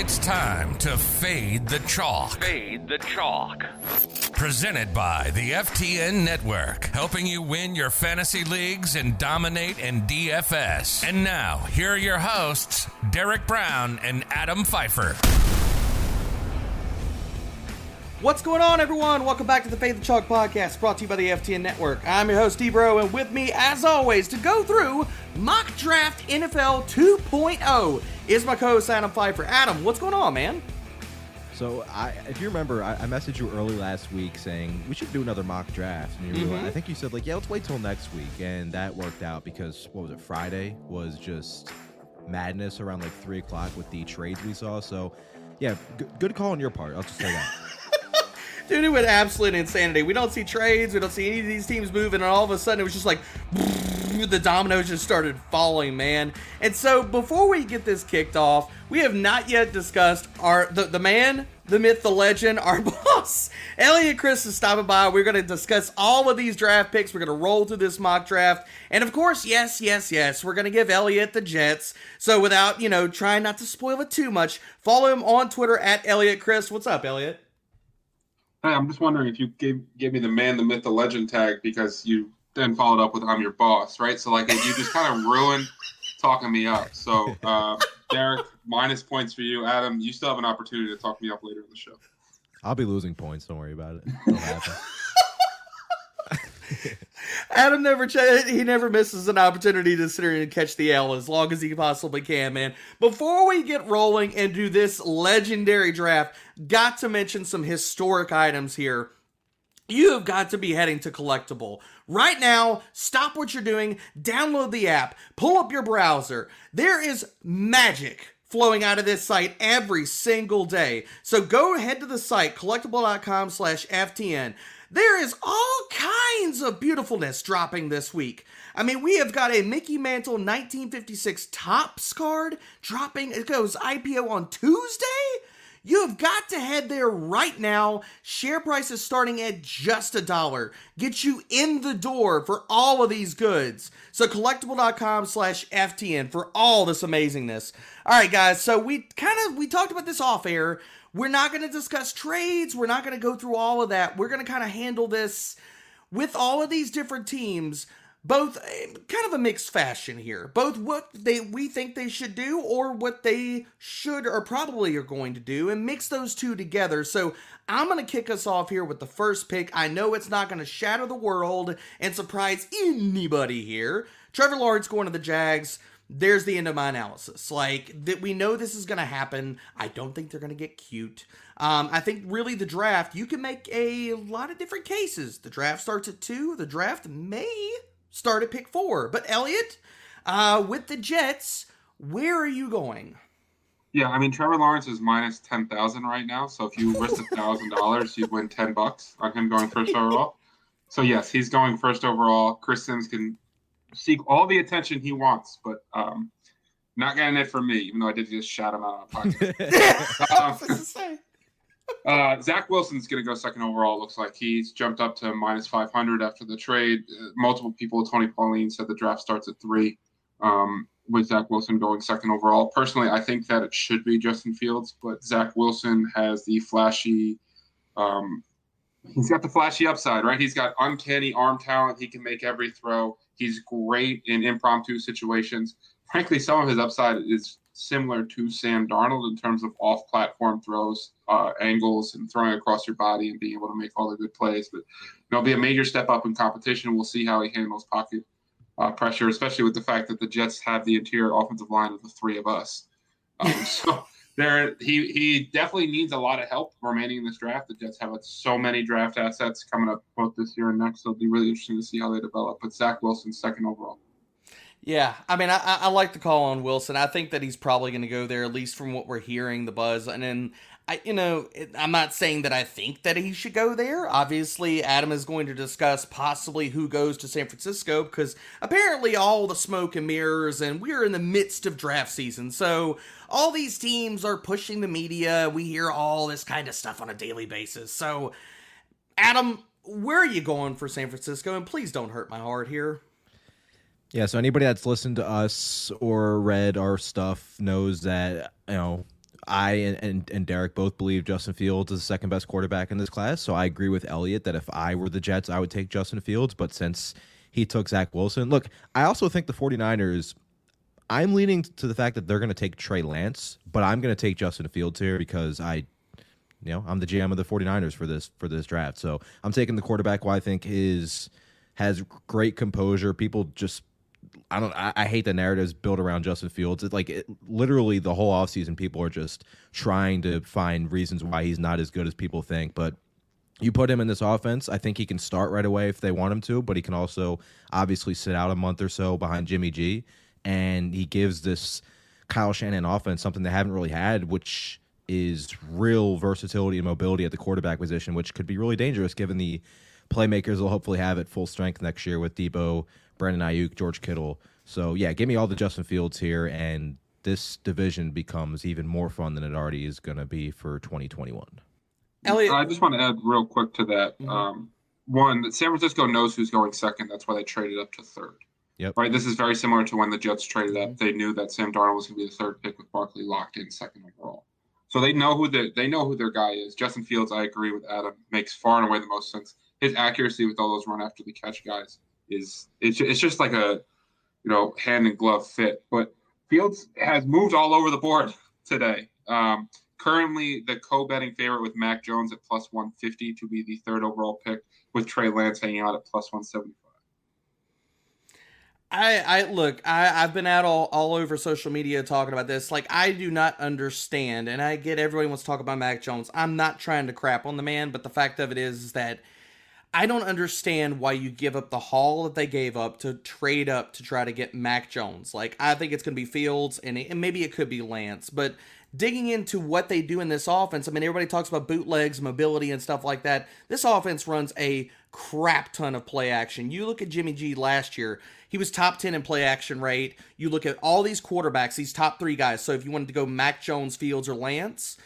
It's time to fade the chalk. Fade the chalk. Presented by the FTN Network, helping you win your fantasy leagues and dominate in DFS. And now, here are your hosts, Derek Brown and Adam Pfeiffer. What's going on, everyone? Welcome back to the Fade the Chalk podcast, brought to you by the FTN Network. I'm your host, D-Bro, and with me, as always, to go through Mock Draft NFL 2.0 is my co-host, Adam Pfeiffer. Adam, what's going on, man? So, if you remember, I messaged you early last week saying we should do another mock draft. And you were, I think you said, yeah, let's wait till next week. And that worked out because, Friday was just madness around 3 o'clock with the trades we saw. So, yeah, good call on your part. I'll just say that. Dude, it went absolute insanity. We don't see trades. We don't see any of these teams moving. And all of a sudden, it was just like the dominoes just started falling, man. And so before we get this kicked off, we have not yet discussed the man, the myth, the legend, our boss. Elliot Chris is stopping by. We're going to discuss all of these draft picks. We're going to roll through this mock draft. And of course, yes, we're going to give Elliot the Jets. So without, trying not to spoil it too much, follow him on Twitter at Elliot Chris. What's up, Elliot? Hey, I'm just wondering if you gave me the man, the myth, the legend tag because you then followed up with I'm your boss, right? So, you just kind of ruined talking me up. So, Derek, minus points for you. Adam, you still have an opportunity to talk me up later in the show. I'll be losing points. Don't worry about it. It'll happen. Adam never misses an opportunity to sit here and catch the L as long as he possibly can, man. Before we get rolling and do this legendary draft, got to mention some historic items here. You have got to be heading to Collectible. Right now, stop what you're doing, download the app, pull up your browser. There is magic flowing out of this site every single day. So go ahead to the site, collectible.com/FTN. There is all kinds of beautifulness dropping this week. I mean, we have got a Mickey Mantle 1956 Topps card dropping. It goes IPO on Tuesday. You have got to head there right now. Share price is starting at just $1. Get you in the door for all of these goods. So collectible.com/FTN for all this amazingness. All right, guys. So we talked about this off air. We're not going to discuss trades. We're not going to go through all of that. We're going to kind of handle this with all of these different teams, both kind of a mixed fashion here. Both what we think they should do or what they should or probably are going to do, and mix those two together. So I'm going to kick us off here with the first pick. I know it's not going to shatter the world and surprise anybody here. Trevor Lawrence going to the Jags. There's the end of my analysis. We know this is going to happen. I don't think they're going to get cute. I think really the draft, you can make a lot of different cases. The draft starts at 2. The draft may start at pick 4. But Elliot, with the Jets, where are you going? Yeah, I mean, Trevor Lawrence is minus 10,000 right now. So if you risk $1,000, you'd win $10 on him going first overall. So yes, he's going first overall. Chris Sims can seek all the attention he wants, but not getting it from me, even though I did just shout him out on a podcast. Zach Wilson's going to go second overall. Looks like he's jumped up to minus 500 after the trade. Multiple people, Tony Pauline said the draft starts at 3 with Zach Wilson going second overall. Personally, I think that it should be Justin Fields, but Zach Wilson has the flashy he's got the flashy upside, right? He's got uncanny arm talent. He can make every throw. He's great in impromptu situations. Frankly, some of his upside is similar to Sam Darnold in terms of off-platform throws, angles, and throwing across your body and being able to make all the good plays. But it'll be a major step up in competition. We'll see how he handles pocket pressure, especially with the fact that the Jets have the interior offensive line of the 3 of us. He definitely needs a lot of help remaining in this draft. The Jets have so many draft assets coming up both this year and next, so it'll be really interesting to see how they develop. But Zach Wilson, second overall. Yeah, I mean, I like the call on Wilson. I think that he's probably going to go there, at least from what we're hearing, the buzz. And then, I'm not saying that I think that he should go there. Obviously, Adam is going to discuss possibly who goes to San Francisco, because apparently all the smoke and mirrors, and we're in the midst of draft season. So all these teams are pushing the media. We hear all this kind of stuff on a daily basis. So, Adam, where are you going for San Francisco? And please don't hurt my heart here. Yeah, so anybody that's listened to us or read our stuff knows that, I and Derek both believe Justin Fields is the second best quarterback in this class. So I agree with Elliot that if I were the Jets, I would take Justin Fields. But since he took Zach Wilson, look, I also think the 49ers, I'm leaning to the fact that they're going to take Trey Lance, but I'm going to take Justin Fields here because I'm the GM of the 49ers for this draft. So I'm taking the quarterback who I think has great composure. People just I hate the narratives built around Justin Fields. Literally the whole offseason, people are just trying to find reasons why he's not as good as people think. But you put him in this offense, I think he can start right away if they want him to, but he can also obviously sit out a month or so behind Jimmy G. And he gives this Kyle Shanahan offense something they haven't really had, which is real versatility and mobility at the quarterback position, which could be really dangerous given the playmakers they'll hopefully have at full strength next year with Debo, Brandon Ayuk, George Kittle. So, yeah, give me all the Justin Fields here, and this division becomes even more fun than it already is going to be for 2021. Elliot, I just want to add real quick to that. Mm-hmm. One, San Francisco knows who's going second. That's why they traded up to third. Yep. Right. This is very similar to when the Jets traded up. They knew that Sam Darnold was going to be the third pick with Barkley locked in second overall. So they know who their guy is. Justin Fields, I agree with Adam, makes far and away the most sense. His accuracy with all those run after the catch guys it's just like a hand and glove fit. But Fields has moved all over the board today. Currently, the co-betting favorite with Mac Jones at plus 150 to be the third overall pick, with Trey Lance hanging out at plus 175. I've been out all over social media talking about this. Like, I do not understand, and I get everybody wants to talk about Mac Jones. I'm not trying to crap on the man, but the fact of it is that I don't understand why you give up the haul that they gave up to trade up to try to get Mac Jones. Like, I think it's going to be Fields, and maybe it could be Lance, but digging into what they do in this offense, I mean, everybody talks about bootlegs, mobility, and stuff like that. This offense runs a crap ton of play action. You look at Jimmy G last year, he was top 10 in play action rate. You look at all these quarterbacks, these top three guys. So if you wanted to go Mac Jones, Fields, or Lance,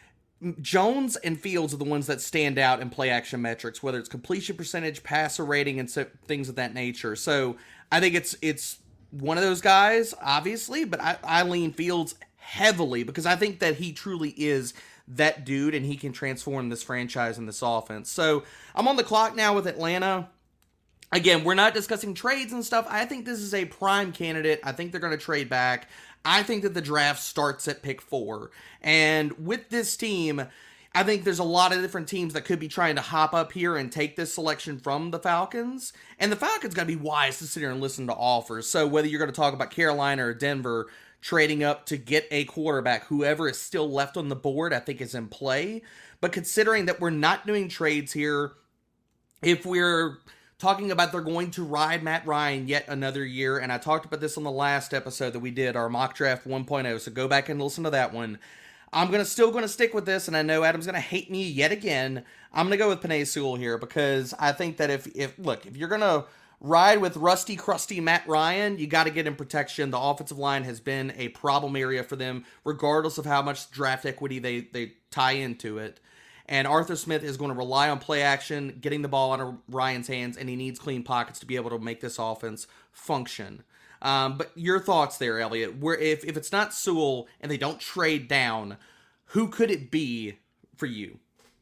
Jones and Fields are the ones that stand out in play action metrics, whether it's completion percentage, passer rating, and things of that nature. So I think it's one of those guys, obviously, but I lean Fields heavily because I think that he truly is that dude and he can transform this franchise and this offense. So I'm on the clock now with Atlanta. Again, we're not discussing trades and stuff. I think this is a prime candidate. I think they're going to trade back. I think that the draft starts at pick 4. And with this team, I think there's a lot of different teams that could be trying to hop up here and take this selection from the Falcons. And the Falcons got to be wise to sit here and listen to offers. So whether you're going to talk about Carolina or Denver trading up to get a quarterback, whoever is still left on the board, I think is in play. But considering that we're not doing trades here, if we're talking about they're going to ride Matt Ryan yet another year, and I talked about this on the last episode that we did, our mock draft 1.0, so go back and listen to that one. I'm still going to stick with this, and I know Adam's going to hate me yet again. I'm going to go with Penei Sewell here, because I think that if you're going to ride with rusty, crusty Matt Ryan, you got to get him protection. The offensive line has been a problem area for them, regardless of how much draft equity they tie into it. And Arthur Smith is going to rely on play action, getting the ball out of Ryan's hands, and he needs clean pockets to be able to make this offense function. But your thoughts there, Elliot? Where if it's not Sewell and they don't trade down, who could it be for you?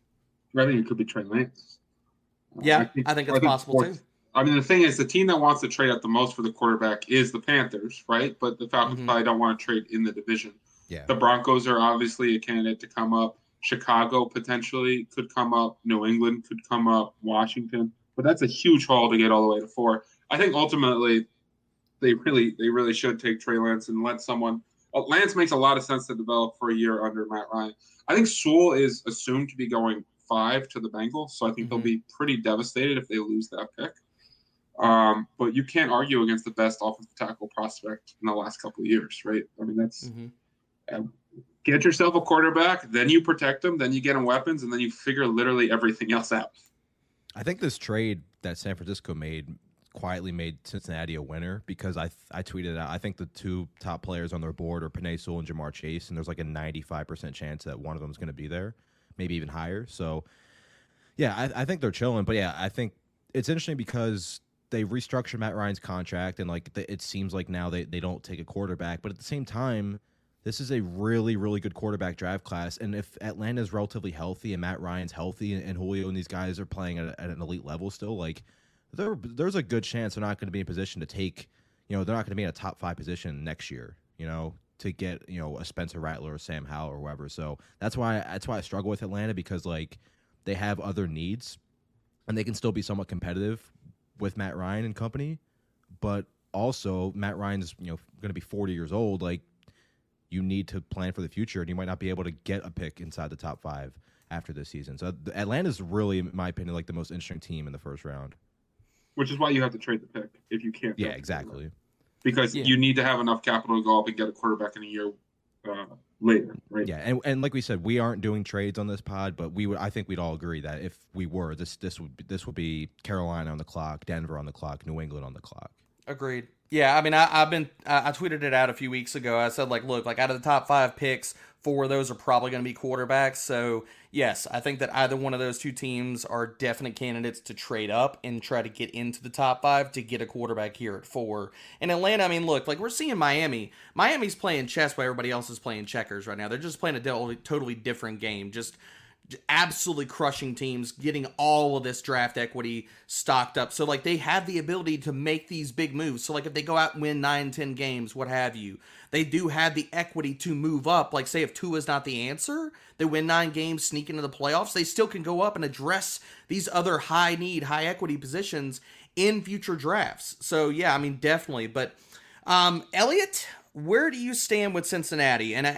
I think it could be Trey Lance. Yeah, I think it's possible too. I mean, the thing is, the team that wants to trade up the most for the quarterback is the Panthers, right? But the Falcons probably don't want to trade in the division. Yeah. The Broncos are obviously a candidate to come up. Chicago potentially could come up. New England could come up. Washington. But that's a huge haul to get all the way to 4. I think ultimately they really should take Trey Lance and let someone – Lance makes a lot of sense to develop for a year under Matt Ryan. I think Sewell is assumed to be going 5 to the Bengals, so I think they'll be pretty devastated if they lose that pick. But you can't argue against the best offensive tackle prospect in the last couple of years, right? I mean, that's get yourself a quarterback, then you protect him, then you get him weapons, and then you figure literally everything else out. I think this trade that San Francisco quietly made Cincinnati a winner because I tweeted out, I think the 2 top players on their board are Penei Sewell and Jamar Chase, and there's like a 95% chance that one of them is going to be there, maybe even higher. So, yeah, I think they're chilling. But, yeah, I think it's interesting because they restructured Matt Ryan's contract, and like it seems like now they don't take a quarterback. But at the same time, this is a really, really good quarterback draft class. And if Atlanta's relatively healthy and Matt Ryan's healthy and Julio and these guys are playing at an elite level still, like there's a good chance they're not going to be in position to take, they're not going to be in a top 5 position next year, to get, a Spencer Rattler or Sam Howell or whoever. So that's why I struggle with Atlanta, because like they have other needs and they can still be somewhat competitive with Matt Ryan and company. But also Matt Ryan's, going to be 40 years old. Like, you need to plan for the future, and you might not be able to get a pick inside the top 5 after this season. So Atlanta's really, in my opinion, like the most interesting team in the first round. Which is why you have to trade the pick if you can't. Yeah, exactly. Because you need to have enough capital to go up and get a quarterback in a year later, right? Yeah, and like we said, we aren't doing trades on this pod, but I think we'd all agree that if we were, this would be Carolina on the clock, Denver on the clock, New England on the clock. Agreed. Yeah, I mean, I tweeted it out a few weeks ago. I said, like, look, like out of the top 5 picks, 4 of those are probably going to be quarterbacks. So, yes, I think that either one of those two teams are definite candidates to trade up and try to get into the top 5 to get a quarterback here at 4. And Atlanta, I mean, look, like we're seeing Miami. Miami's playing chess while everybody else is playing checkers right now. They're just playing a totally different game. Just absolutely crushing teams, getting all of this draft equity stocked up. So, like, they have the ability to make these big moves. So, like, if they go out and win 9-10 games, what have you, they do have the equity to move up. Like, say, if Tua's not the answer, they win 9 games, sneak into the playoffs, they still can go up and address these other high-need, high-equity positions in future drafts. So, yeah, I mean, definitely. But, Elliot, where do you stand with Cincinnati? And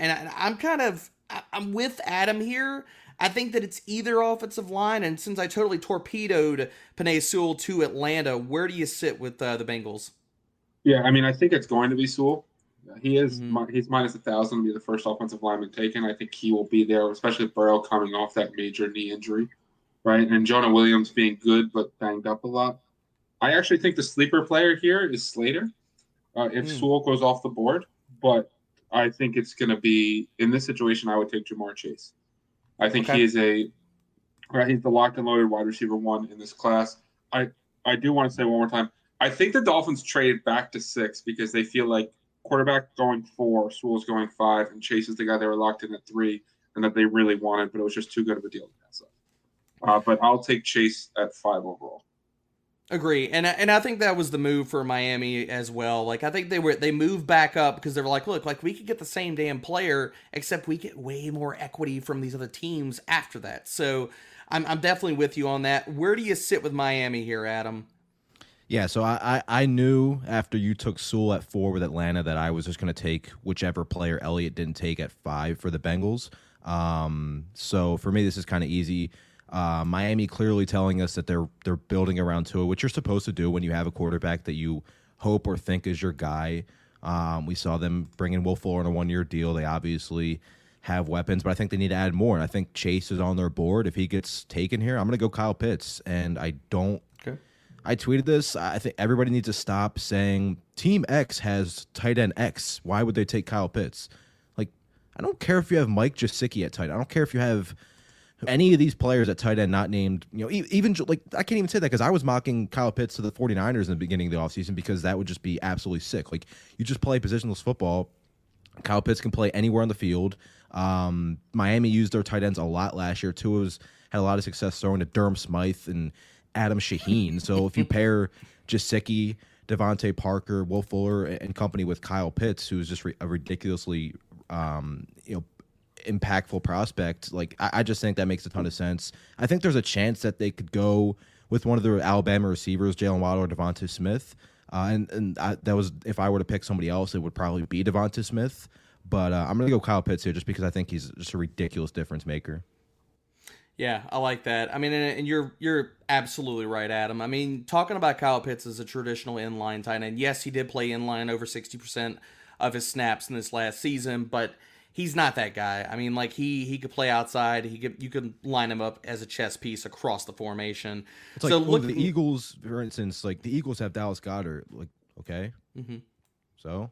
I'm with Adam here. I think that it's either offensive line, and since I totally torpedoed Penei Sewell to Atlanta, where do you sit with the Bengals? Yeah, I mean, I think it's going to be Sewell. He is he's minus 1,000 to be the first offensive lineman taken. I think he will be there, especially Burrow coming off that major knee injury, right? And Jonah Williams being good but banged up a lot. I actually think the sleeper player here is Slater if Sewell goes off the board, but I think it's going to be, in this situation, I would take Jamar Chase. I think he's the locked and loaded wide receiver 1 in this class. I do want to say one more time, I think the Dolphins traded back to 6 because they feel like quarterback going 4, Sewell's going 5, and Chase is the guy they were locked in at 3, and that they really wanted, but it was just too good of a deal to pass up. But I'll take Chase at 5 overall. Agree, and I think that was the move for Miami as well. Like, I think they moved back up because they were like, look, like we could get the same damn player, except we get way more equity from these other teams after that. So I'm definitely with you on that. Where do you sit with Miami here, Adam? Yeah, so I knew after you took Sewell at 4 with Atlanta that I was just going to take whichever player Elliott didn't take at 5 for the Bengals. So for me, this is kind of easy. Miami clearly telling us that they're building around Tua, which you're supposed to do when you have a quarterback that you hope or think is your guy. We saw them bring in Will Fuller on a 1-year deal. They obviously have weapons, but I think they need to add more. And I think Chase is on their board. If he gets taken here, I'm going to go Kyle Pitts. And I tweeted this. I think everybody needs to stop saying Team X has tight end X. Why would they take Kyle Pitts? Like, I don't care if you have Mike Gesicki at tight end. I don't care if you have any of these players at tight end not named, even like I can't even say that because I was mocking Kyle Pitts to the 49ers in the beginning of the offseason because that would just be absolutely sick. Like, you just play positionless football. Kyle Pitts can play anywhere on the field. Miami used their tight ends a lot last year. Tua's had a lot of success throwing to Durham Smythe and Adam Shaheen. So if you pair Gesicki, Devontae Parker, Will Fuller, and company with Kyle Pitts, who's just a ridiculously impactful prospect, like I just think that makes a ton of sense. I think there's a chance that they could go with one of the Alabama receivers, Jalen Waddle or Devonta Smith. That was, if I were to pick somebody else, it would probably be Devonta Smith. But I'm going to go Kyle Pitts here just because I think he's just a ridiculous difference maker. Yeah, I like that. I mean, and you're absolutely right, Adam. I mean, talking about Kyle Pitts as a traditional inline tight end, yes, he did play inline over 60% of his snaps in this last season, but he's not that guy. I mean, like he could play outside. You could line him up as a chess piece across the formation. It's like, so look, the Eagles, for instance, like the Eagles have Dallas Goedert. Like, okay, so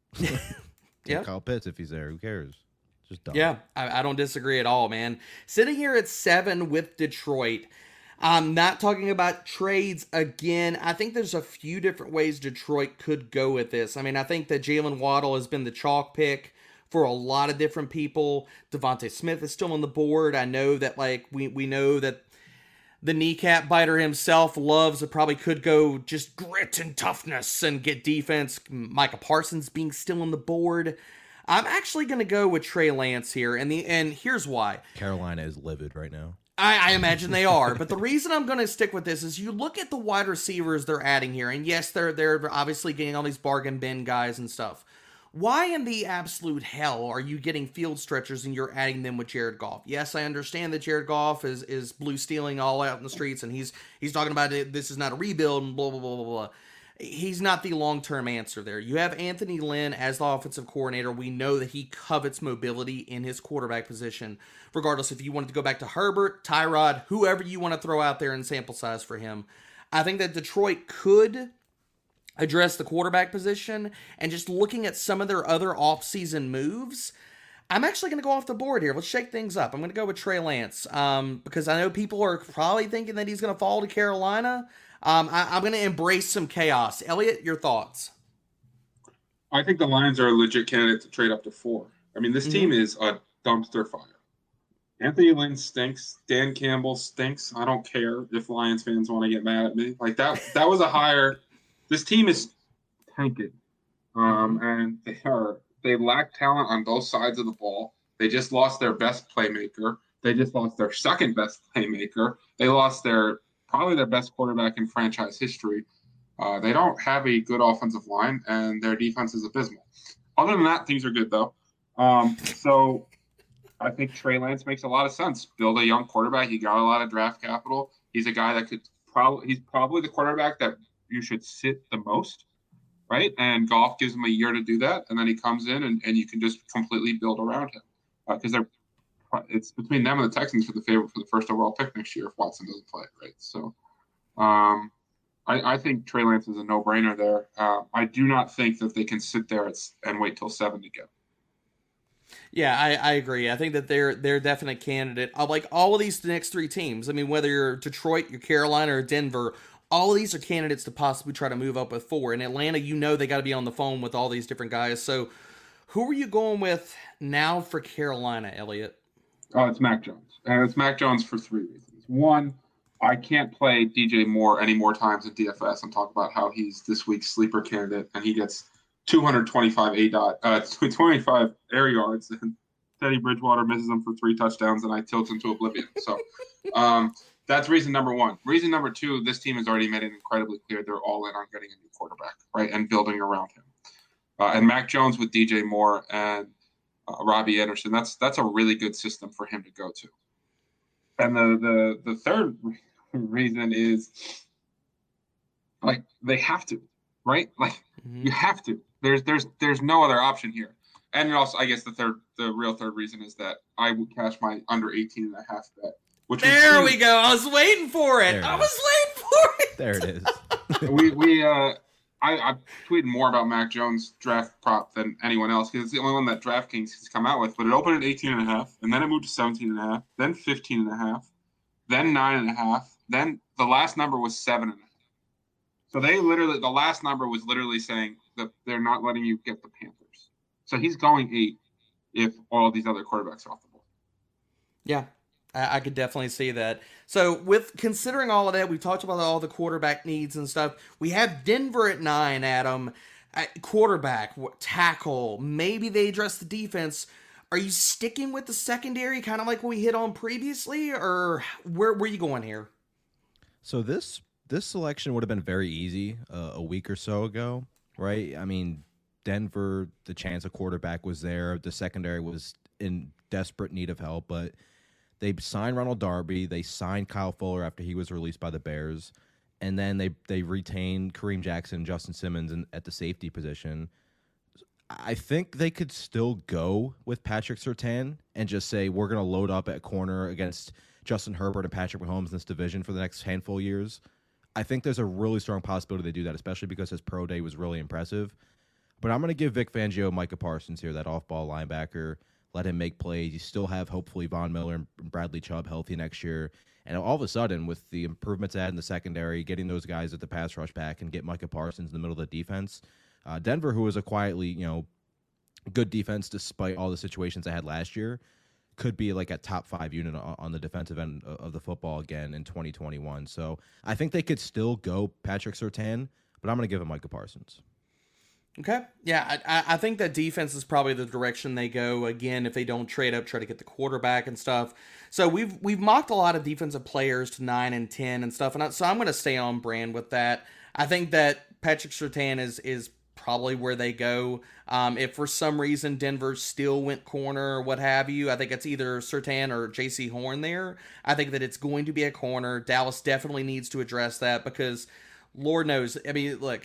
yeah, Kyle Pitts if he's there. Who cares? Just dumb. Yeah, I don't disagree at all, man. Sitting here at 7 with Detroit. I'm not talking about trades again. I think there's a few different ways Detroit could go with this. I mean, I think that Jalen Waddle has been the chalk pick for a lot of different people. Devontae Smith is still on the board. I know that like we know that the kneecap biter himself loves or probably could go just grit and toughness and get defense. Micah Parsons being still on the board. I'm actually going to go with Trey Lance here, and here's why. Carolina is livid right now. I imagine they are, but the reason I'm going to stick with this is you look at the wide receivers they're adding here, and yes, they're obviously getting all these bargain bin guys and stuff. Why in the absolute hell are you getting field stretchers and you're adding them with Jared Goff? Yes, I understand that Jared Goff is blue stealing all out in the streets, and he's talking about it, this is not a rebuild and blah, blah, blah, blah, blah. He's not the long-term answer there. You have Anthony Lynn as the offensive coordinator. We know that he covets mobility in his quarterback position, regardless if you wanted to go back to Herbert, Tyrod, whoever you want to throw out there in sample size for him. I think that Detroit could address the quarterback position, and just looking at some of their other offseason moves, I'm actually going to go off the board here. Let's shake things up. I'm going to go with Trey Lance because I know people are probably thinking that he's going to fall to Carolina. I'm going to embrace some chaos. Elliot, your thoughts? I think the Lions are a legit candidate to trade up to 4. I mean, this team is a dumpster fire. Anthony Lynn stinks. Dan Campbell stinks. I don't care if Lions fans want to get mad at me. Like that was a hire. This team is tanking, and they lack talent on both sides of the ball. They just lost their best playmaker. They just lost their second best playmaker. They lost probably their best quarterback in franchise history. They don't have a good offensive line, and their defense is abysmal. Other than that, things are good though. So I think Trey Lance makes a lot of sense. Build a young quarterback. You got a lot of draft capital. He's a guy that he's probably the quarterback that you should sit the most, right? And Goff gives him a year to do that, and then he comes in and you can just completely build around him because it's between them and the Texans for the favorite for the first overall pick next year if Watson doesn't play, right? So I think Trey Lance is a no-brainer there. I do not think that they can sit there and wait till 7 to go. Yeah, I agree. I think that they're a definite candidate. Like all of these next 3 teams, I mean, whether you're Detroit, you're Carolina, or Denver, all of these are candidates to possibly try to move up with 4. In Atlanta, they got to be on the phone with all these different guys. So who are you going with now for Carolina, Elliot? Oh, it's Mac Jones. And it's Mac Jones for 3 reasons. 1, I can't play DJ Moore any more times in DFS and talk about how he's this week's sleeper candidate, and he gets 225 air yards, and Teddy Bridgewater misses him for 3 touchdowns, and I tilt him to oblivion. So that's reason number 1. Reason number 2, this team has already made it incredibly clear they're all in on getting a new quarterback, right, and building around him. And Mac Jones with DJ Moore and Robbie Anderson, that's a really good system for him to go to. And the third reason is, like, they have to, right? Like, you have to. There's no other option here. And also, I guess the real third reason is that I would cash my under 18.5 bet. There we go. I was waiting for it. There it is. I tweeted more about Mac Jones' draft prop than anyone else because it's the only one that DraftKings has come out with. But it opened at 18.5, and then it moved to 17.5, then 15.5, then 9.5, then the last number was 7.5. So the last number was literally saying that they're not letting you get the Panthers. So he's going 8 if all these other quarterbacks are off the board. Yeah, I could definitely see that. So with considering all of that, we talked about all the quarterback needs and stuff. We have Denver at 9, Adam. Quarterback, tackle, maybe they address the defense. Are you sticking with the secondary, kind of like what we hit on previously, or where are you going here? So this selection would have been very easy a week or so ago, right? I mean, Denver, the chance of quarterback was there. The secondary was in desperate need of help, but they signed Ronald Darby. They signed Kyle Fuller after he was released by the Bears. And then they retained Kareem Jackson, Justin Simmons at the safety position. I think they could still go with Patrick Surtain and just say, we're going to load up at corner against Justin Herbert and Patrick Mahomes in this division for the next handful of years. I think there's a really strong possibility they do that, especially because his pro day was really impressive. But I'm going to give Vic Fangio Micah Parsons here, that off-ball linebacker. Let him make plays. You still have, hopefully, Von Miller and Bradley Chubb healthy next year. And all of a sudden, with the improvements added in the secondary, getting those guys at the pass rush back and get Micah Parsons in the middle of the defense, Denver, who was a quietly, good defense despite all the situations they had last year, could be like a top 5 unit on the defensive end of the football again in 2021. So I think they could still go Patrick Surtain, but I'm going to give him Micah Parsons. Okay. Yeah, I think that defense is probably the direction they go again if they don't trade up, try to get the quarterback and stuff. So we've mocked a lot of defensive players to 9 and 10 and stuff, and so I'm going to stay on brand with that. I think that Patrick Surtain is probably where they go. If for some reason Denver still went corner or what have you, I think it's either Surtain or J.C. Horn there. I think that it's going to be a corner. Dallas definitely needs to address that because Lord knows, I mean, look,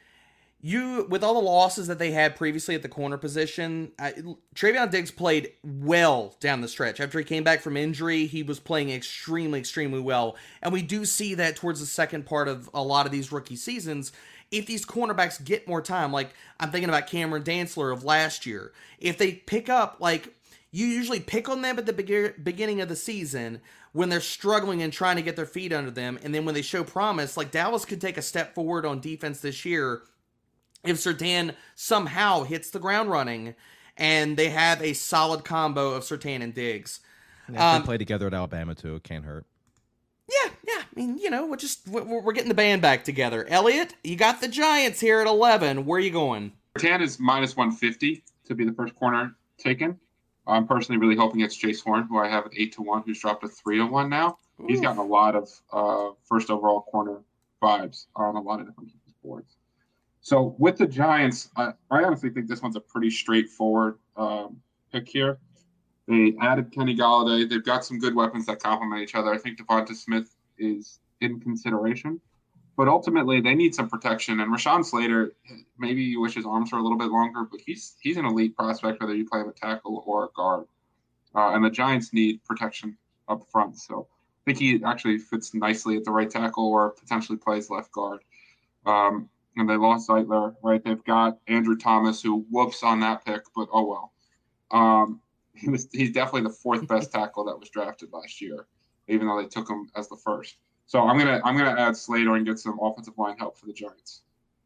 with all the losses that they had previously at the corner position, Trayvon Diggs played well down the stretch. After he came back from injury, he was playing extremely, extremely well. And we do see that towards the second part of a lot of these rookie seasons. If these cornerbacks get more time, like I'm thinking about Cameron Dantzler of last year, if they pick up, like you usually pick on them at the beginning of the season when they're struggling and trying to get their feet under them. And then when they show promise, like Dallas could take a step forward on defense this year if Surtain somehow hits the ground running and they have a solid combo of Surtain and Diggs. Yeah, they play together at Alabama too. It can't hurt. Yeah. I mean, we're getting the band back together. Elliot, you got the Giants here at 11. Where are you going? Surtain is minus 150 to be the first corner taken. I'm personally really hoping it's Jace Horn, who I have at 8-1, who's dropped to 3-1 now. Ooh. He's gotten a lot of first overall corner vibes on a lot of different boards. So with the Giants, I honestly think this one's a pretty straightforward pick here. They added Kenny Golladay. They've got some good weapons that complement each other. I think Devonta Smith is in consideration. But ultimately, they need some protection. And Rashawn Slater, maybe you wish his arms were a little bit longer, but he's an elite prospect, whether you play him a tackle or a guard. And the Giants need protection up front. So I think he actually fits nicely at the right tackle or potentially plays left guard. And they lost Zeitler, right? They've got Andrew Thomas, who whoops on that pick, but oh well. He's definitely the fourth best tackle that was drafted last year, even though they took him as the first. So I'm gonna add Slater and get some offensive line help for the Giants.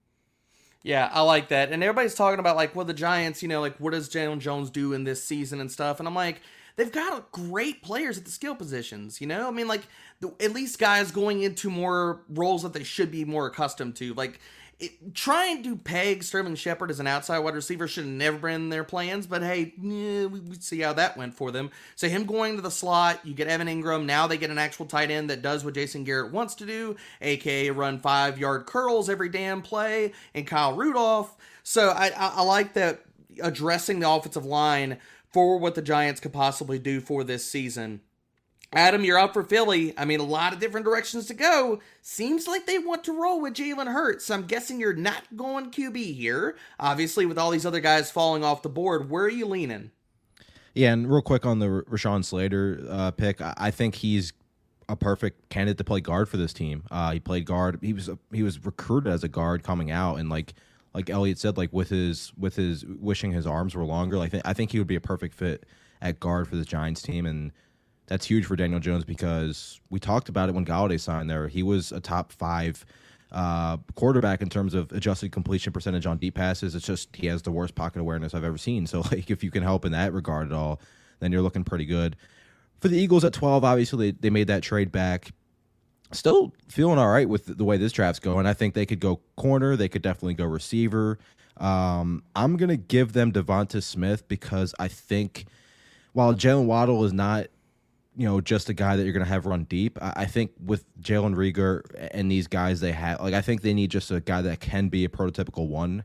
Yeah, I like that. And everybody's talking about like, well, the Giants, like what does Jalen Jones do in this season and stuff? And I'm like, they've got great players at the skill positions, I mean, like at least guys going into more roles that they should be more accustomed to. Like trying to peg Sterling Shepard as an outside wide receiver should have never been in their plans, but hey, we see how that went for them. So him going to the slot, you get Evan Ingram, now they get an actual tight end that does what Jason Garrett wants to do, aka run 5-yard curls every damn play, and Kyle Rudolph. So I like that, addressing the offensive line for what the Giants could possibly do for this season. Adam, you're up for Philly. I mean, a lot of different directions to go. Seems like they want to roll with Jalen Hurts. I'm guessing you're not going QB here. Obviously, with all these other guys falling off the board, where are you leaning? Yeah, and real quick on the Rashawn Slater pick, I think he's a perfect candidate to play guard for this team. He played guard. He was recruited as a guard coming out, and like Elliot said, like with his wishing his arms were longer. Like I think he would be a perfect fit at guard for this Giants team, and that's huge for Daniel Jones because we talked about it when Golladay signed there. He was a top 5 quarterback in terms of adjusted completion percentage on deep passes. It's just he has the worst pocket awareness I've ever seen. So like if you can help in that regard at all, then you're looking pretty good. For the Eagles at 12, obviously they made that trade back. Still feeling all right with the way this draft's going. I think they could go corner. They could definitely go receiver. I'm going to give them Devonta Smith because I think while Jalen Waddle is not just a guy that you're going to have run deep. I think with Jalen Reagor and these guys they have, like I think they need just a guy that can be a prototypical one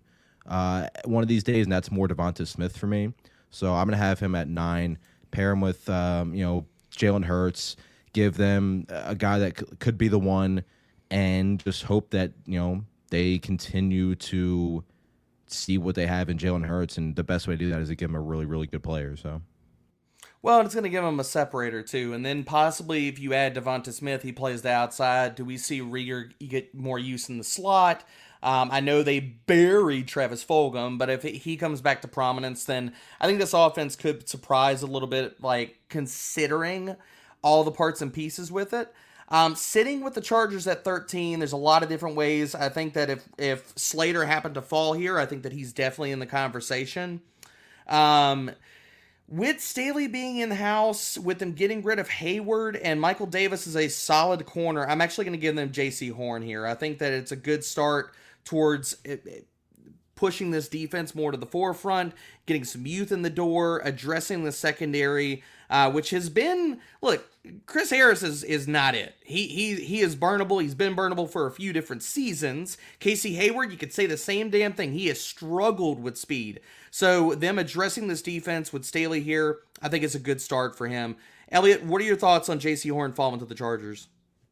of these days, and that's more Devonta Smith for me. So I'm going to have him at 9, pair him with, Jalen Hurts, give them a guy that could be the one, and just hope that, they continue to see what they have in Jalen Hurts, and the best way to do that is to give him a really, really good player, so... Well, it's going to give him a separator, too. And then possibly if you add Devonta Smith, he plays the outside. Do we see Reagor get more use in the slot? I know they buried Travis Fulgham, but if he comes back to prominence, then I think this offense could surprise a little bit, like considering all the parts and pieces with it. Sitting with the Chargers at 13, there's a lot of different ways. I think that if Slater happened to fall here, I think that he's definitely in the conversation. With Staley being in the house, with them getting rid of Hayward, and Michael Davis is a solid corner, I'm actually going to give them J.C. Horn here. I think that it's a good start towards pushing this defense more to the forefront, getting some youth in the door, addressing the secondary, which has been, look, Chris Harris is not it. He is burnable. He's been burnable for a few different seasons. Casey Hayward, you could say the same damn thing. He has struggled with speed. So them addressing this defense with Staley here, I think it's a good start for him. Elliot, what are your thoughts on J.C. Horn falling to the Chargers?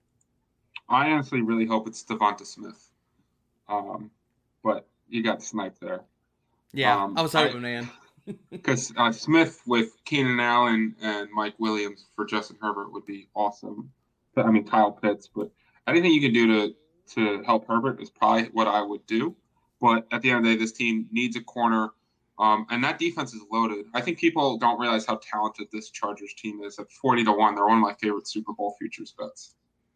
I honestly really hope it's Devonta Smith. But you got sniped there. Yeah, I was hoping, man. Because Smith with Keenan Allen and Mike Williams for Justin Herbert would be awesome. I mean, Kyle Pitts, but anything you can do to help Herbert is probably what I would do. But at the end of the day, this team needs a corner, and that defense is loaded. I think people don't realize how talented this Chargers team is. At 40-1, they're one of my favorite Super Bowl futures bets.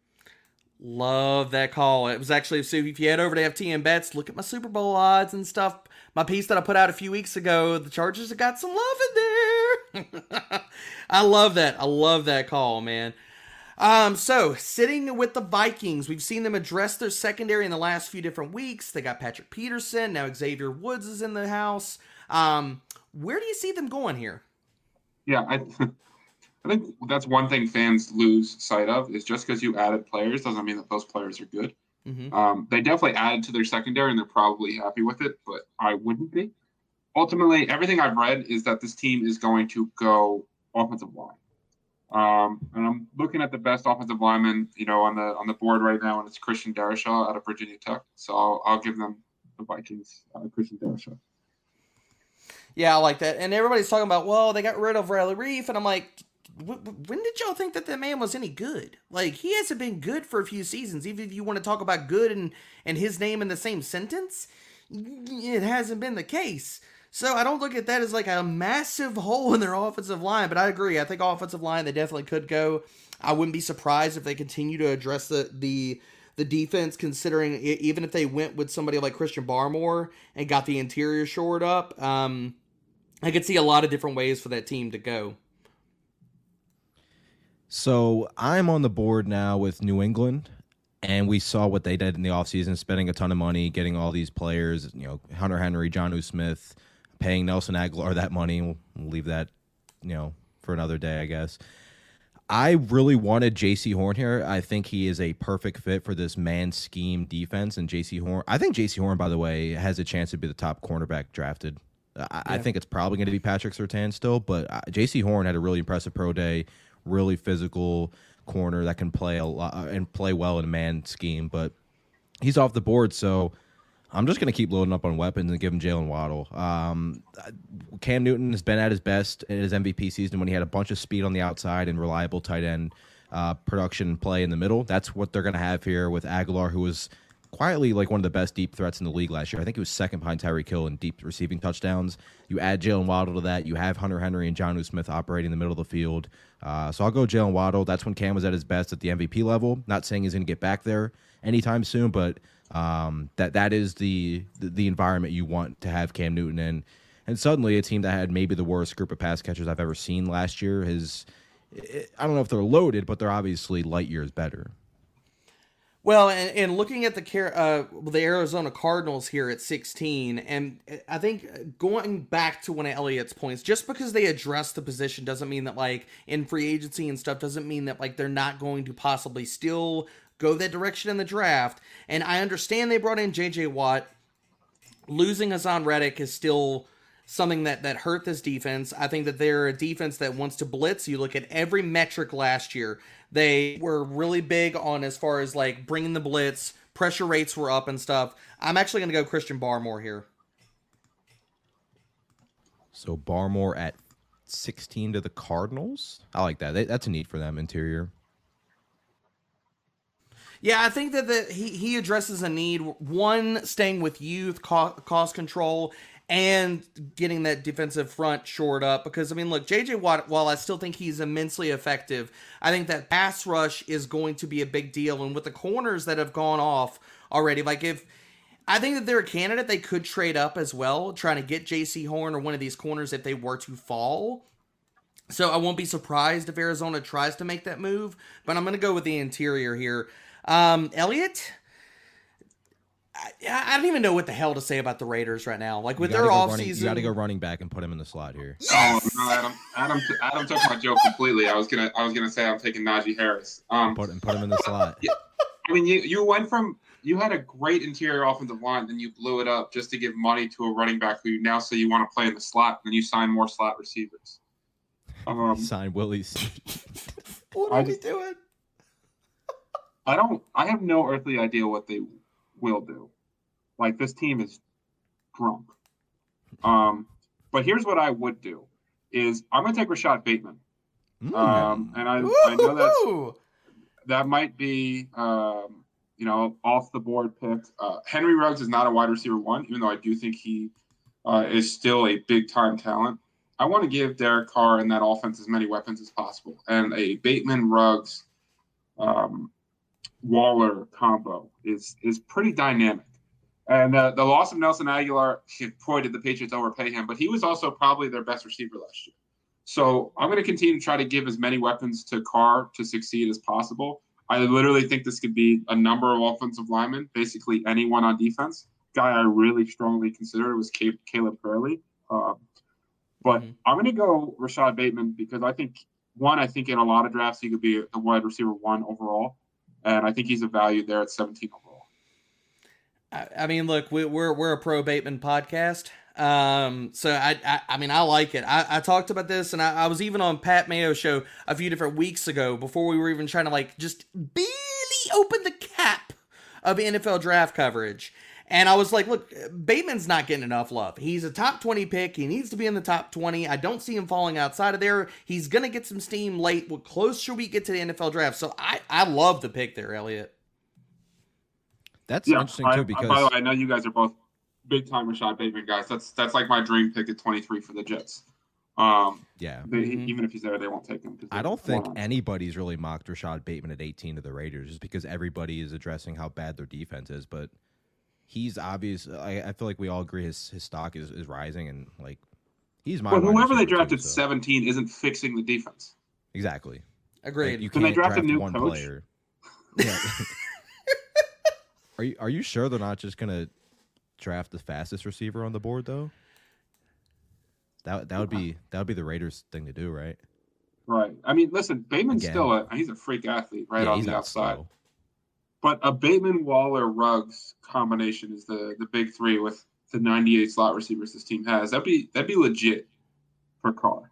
Love that call. It was actually, so if you head over to FTN Bets, look at my Super Bowl odds and stuff. My piece that I put out a few weeks ago, the Chargers have got some love in there. I love that. I love that call, man. So sitting with the Vikings, we've seen them address their secondary in the last few different weeks. They got Patrick Peterson. Now Xavier Woods is in the house. Where do you see them going here? Yeah, I think that's one thing fans lose sight of, is just because you added players doesn't mean that those players are good. Mm-hmm. They definitely added to their secondary, and they're probably happy with it, but I wouldn't be. Ultimately, everything I've read is that this team is going to go offensive line. And I'm looking at the best offensive lineman, on the board right now, and it's Christian Darrisaw out of Virginia Tech. So I'll give them the Vikings, Christian Darrisaw. Yeah, I like that. And everybody's talking about, well, they got rid of Riley Reef, and I'm like, when did y'all think that man was any good? Like, he hasn't been good for a few seasons. Even if you want to talk about good and his name in the same sentence, it hasn't been the case. So I don't look at that as like a massive hole in their offensive line, but I agree. I think offensive line, they definitely could go. I wouldn't be surprised if they continue to address the defense, considering even if they went with somebody like Christian Barmore and got the interior shored up. I could see a lot of different ways for that team to go. So I'm on the board now with New England, and we saw what they did in the offseason, spending a ton of money, getting all these players, Hunter Henry, Jonnu Smith, paying Nelson Aguilar that money. We'll leave that, for another day, I guess. I really wanted J.C. Horn here. I think he is a perfect fit for this man scheme defense, and I think J.C. Horn, by the way, has a chance to be the top cornerback drafted. I think it's probably going to be Patrick Surtain still, but J.C. Horn had a really impressive pro day. Really physical corner that can play a lot and play well in a man scheme, but he's off the board, so I'm just going to keep loading up on weapons and give him Jalen Waddle. Cam Newton has been at his best in his MVP season when he had a bunch of speed on the outside and reliable tight end production and play in the middle. That's what they're going to have here with Aguilar, who was quietly like one of the best deep threats in the league last year. I think he was second behind Tyreek Hill in deep receiving touchdowns. You add Jalen Waddle to that. You have Hunter Henry and Jonnu Smith operating in the middle of the field. So I'll go Jalen Waddle. That's when Cam was at his best at the MVP level. Not saying he's going to get back there anytime soon, but that is the environment you want to have Cam Newton in. And suddenly a team that had maybe the worst group of pass catchers I've ever seen last year I don't know if they're loaded, but they're obviously light years better. Well, and looking at the Arizona Cardinals here at 16, and I think going back to one of Elliot's points, just because they address the position doesn't mean that, like, in free agency and stuff, doesn't mean that, like, they're not going to possibly still go that direction in the draft. And I understand they brought in J.J. Watt. Losing Hassan Reddick is still something that hurt this defense. I think that they're a defense that wants to blitz. You look at every metric last year. They were really big on as far as like bringing the blitz, pressure rates were up and stuff. I'm actually going to go Christian Barmore here. So Barmore at 16 to the Cardinals? I like that. That's a need for them, interior. Yeah, I think that he addresses a need. One, staying with youth, cost control, and getting that defensive front shored up. Because, I mean, look, J.J. Watt, while I still think he's immensely effective, I think that pass rush is going to be a big deal. And with the corners that have gone off already, like if I think that they're a candidate. They could trade up as well, trying to get J.C. Horn or one of these corners if they were to fall. So I won't be surprised if Arizona tries to make that move, but I'm going to go with the interior here. Elliott, I don't even know what the hell to say about the Raiders right now. Like with their offseason, you got to go running back and put him in the slot here. Yes! Oh no, Adam took my joke completely. I was gonna say I'm taking Najee Harris. Put him in the slot. Yeah, I mean, you went from you had a great interior offensive line, then you blew it up just to give money to a running back who you now say you want to play in the slot, and then you sign more slot receivers. Sign Willie's. What are we doing? I have no earthly idea what they will do. Like, this team is drunk. But here's what I would do is I'm going to take Rashad Bateman. And I know that might be, off the board pick. Henry Ruggs is not a wide receiver one, even though I do think he is still a big time talent. I want to give Derek Carr and that offense as many weapons as possible. And a Bateman Ruggs Waller combo is pretty dynamic. And the loss of Nelson Aguilar, boy, did the Patriots overpay him, but he was also probably their best receiver last year. So I'm going to continue to try to give as many weapons to Carr to succeed as possible. I literally think this could be a number of offensive linemen, basically anyone on defense. Guy I really strongly considered was Caleb Curley. But I'm going to go Rashad Bateman because I think in a lot of drafts he could be the wide receiver one overall. And I think he's a value there at 17 overall. I mean, look, we're a pro Bateman podcast. So I like it. I talked about this, and I was even on Pat Mayo's show a few different weeks ago before we were even trying to like just barely open the cap of NFL draft coverage. And I was like, look, Bateman's not getting enough love. He's a top 20 pick. He needs to be in the top 20. I don't see him falling outside of there. He's going to get some steam late. What closer we get to the NFL draft. So I love the pick there, Elliott. That's interesting, too, because... By the way, I know you guys are both big-time Rashad Bateman guys. That's like my dream pick at 23 for the Jets. Even if he's there, they won't take him. I don't think anybody's really mocked Rashad Bateman at 18 to the Raiders just because everybody is addressing how bad their defense is, but... He's obvious. I feel like we all agree his stock is rising, and like he's my. But whoever they drafted 17 isn't fixing the defense. Exactly. Agreed. Like, you Can can't they draft a new one coach? Player. Yeah. Are you sure they're not just gonna draft the fastest receiver on the board though? That would be the Raiders thing to do, right? Right. I mean, listen, Bateman's he's a freak athlete, right on the outside. Slow. But a Bateman, Waller, Ruggs combination is the big three with the 98 slot receivers this team has. That'd be legit for Carr.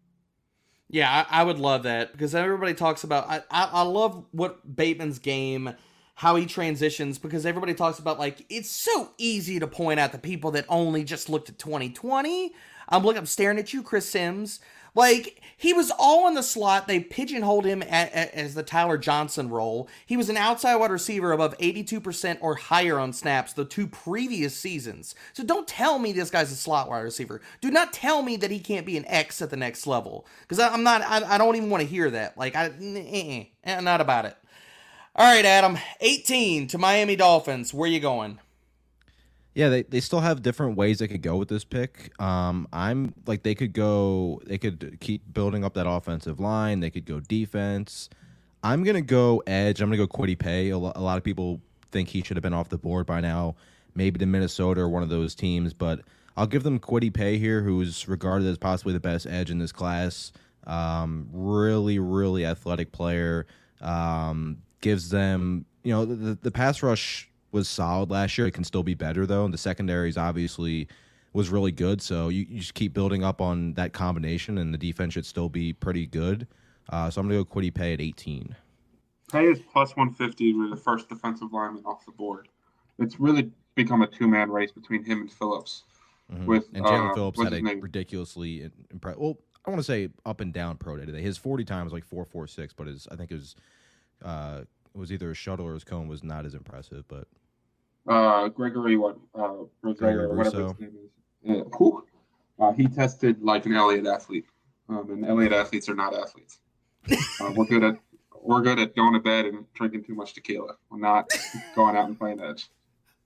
Yeah, I would love that because everybody talks about. I love what Bateman's game, how he transitions, because everybody talks about like it's so easy to point out the people that only just looked at 2020. I'm staring at you, Chris Sims. Like, he was all in the slot. They pigeonholed him as the Tyler Johnson role. He was an outside wide receiver above 82% or higher on snaps the 2 previous seasons. So don't tell me this guy's a slot wide receiver. Do not tell me that he can't be an X at the next level. Because I don't even want to hear that. Like, not about it. All right, Adam. 18 to Miami Dolphins. Where you going? Yeah, they still have different ways they could go with this pick. I'm like they could keep building up that offensive line. They could go defense. I'm gonna go edge. I'm gonna go Kwity Paye. A lot of people think he should have been off the board by now, maybe to Minnesota or one of those teams. But I'll give them Kwity Paye here, who's regarded as possibly the best edge in this class. Really, really athletic player. Gives them, the pass rush was solid last year. It can still be better, though. And the secondaries obviously was really good. So you just keep building up on that combination, and the defense should still be pretty good. So I'm going to go Kwity Paye at 18. Paye is plus 150 with the first defensive lineman off the board. It's really become a two-man race between him and Phillips. Mm-hmm. And Jalen Phillips had a ridiculously impressive. Well, I want to say up and down pro day today. His 40 time was like 4.46, but I think it was either a shuttle or his cone was not as impressive, but. Gregory Rosario, or whatever his name is. He tested like an Elliott athlete, and Elliott athletes are not athletes. We're good at going to bed and drinking too much tequila. We're not going out and playing edge.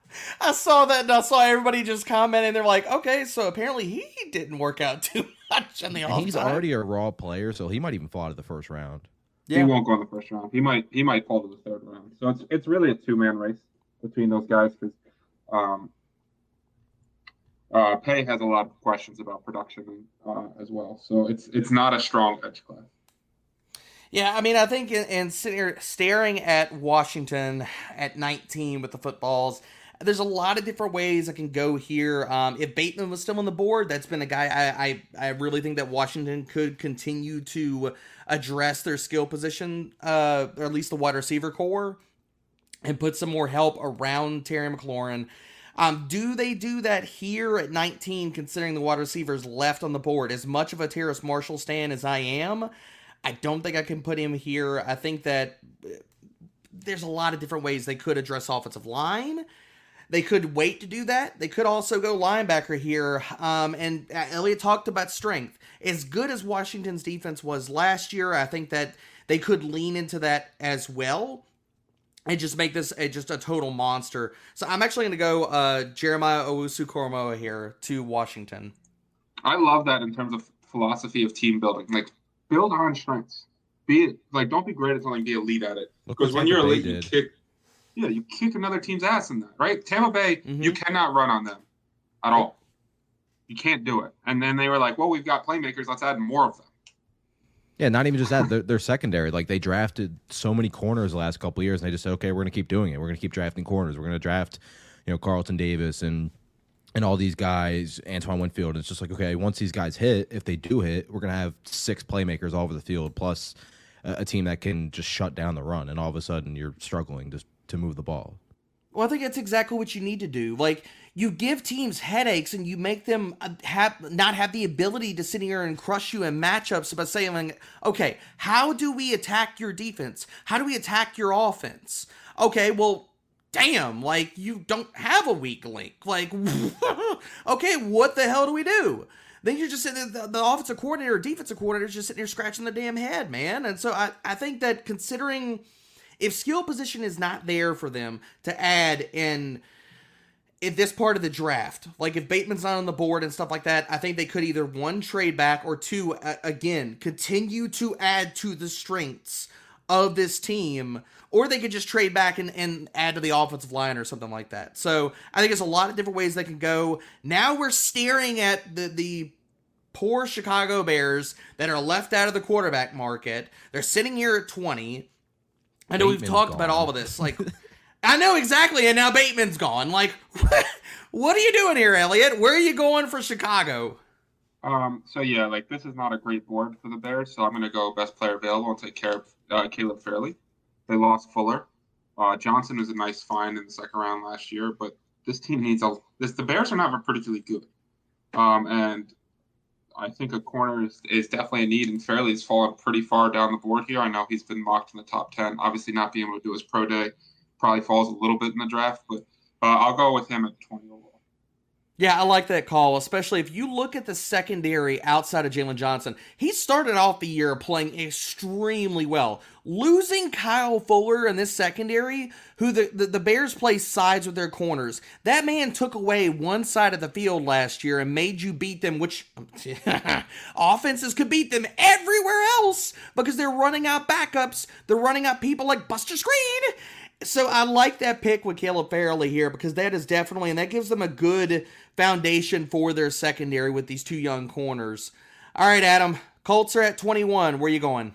I saw that, and I saw everybody just commenting. They're like, okay, so apparently he didn't work out too much in the And off he's time. already a raw player, so he might even fall out of the first round. He won't go in the first round. He might fall to the third round. So it's really a 2-man race between those guys because Pay has a lot of questions about production as well. So it's not a strong edge class. Yeah, I mean, I think in sitting here staring at Washington at 19 with the footballs, there's a lot of different ways I can go here. If Bateman was still on the board, that's been a guy I really think that Washington could continue to address their skill position, or at least the wide receiver core, and put some more help around Terry McLaurin. Do they do that here at 19, considering the wide receivers left on the board? As much of a Terrace Marshall stan as I am, I don't think I can put him here. I think that there's a lot of different ways they could address offensive line. They could wait to do that. They could also go linebacker here. And Elliott talked about strength. As good as Washington's defense was last year, I think that they could lean into that as well and just make this just a total monster. So I'm actually going to go Jeremiah Owusu-Koramoah here to Washington. I love that in terms of philosophy of team building. Like, build on strengths. Don't be great at something, be elite at it. Because when you're elite, you kick another team's ass in that, right? Tampa Bay, you cannot run on them at all. You can't do it. And then they were like, well, we've got playmakers, let's add more of them. Yeah, not even just that. They're secondary. Like, they drafted so many corners the last couple of years, and they just said, okay, we're going to keep doing it. We're going to keep drafting corners. We're going to draft, Carlton Davis and all these guys, Antoine Winfield. It's just like, okay, once these guys hit, if they do hit, we're going to have 6 playmakers all over the field, plus a team that can just shut down the run. And all of a sudden, you're struggling to move the ball. Well, I think that's exactly what you need to do. Like, you give teams headaches and you make them not have the ability to sit here and crush you in matchups by saying, okay, how do we attack your defense? How do we attack your offense? Okay, well, damn, like, you don't have a weak link. Like, okay, what the hell do we do? Then you're just sitting there, the offensive coordinator or defensive coordinator is just sitting there scratching their damn head, man. And so I think that considering if skill position is not there for them to add in this part of the draft, like if Bateman's not on the board and stuff like that, I think they could either 1, trade back, or 2, again, continue to add to the strengths of this team, or they could just trade back and add to the offensive line or something like that. So I think there's a lot of different ways they can go. Now we're staring at the poor Chicago Bears that are left out of the quarterback market. They're sitting here at 20. I know we've talked about all of this. Like, I know exactly, and now Bateman's gone. Like, what are you doing here, Elliott? Where are you going for Chicago? So yeah, like, this is not a great board for the Bears, so I'm going to go best player available and take care of Caleb Fairley. They lost Fuller. Johnson was a nice find in the second round last year, but this team needs the Bears are not particularly good. And I think a corner is definitely a need, and Fairley has fallen pretty far down the board here. I know he's been mocked in the top 10. Obviously, not being able to do his pro day probably falls a little bit in the draft, but I'll go with him at 20 overall. Yeah, I like that call, especially if you look at the secondary outside of Jalen Johnson. He started off the year playing extremely well. Losing Kyle Fuller in this secondary, who the Bears play sides with their corners, that man took away one side of the field last year and made you beat them, which offenses could beat them everywhere else because they're running out backups. They're running out people like Buster Screen. So I like that pick with Caleb Fairley here because that is definitely, and that gives them a good foundation for their secondary with these 2 young corners. All right, Adam, Colts are at 21. Where are you going?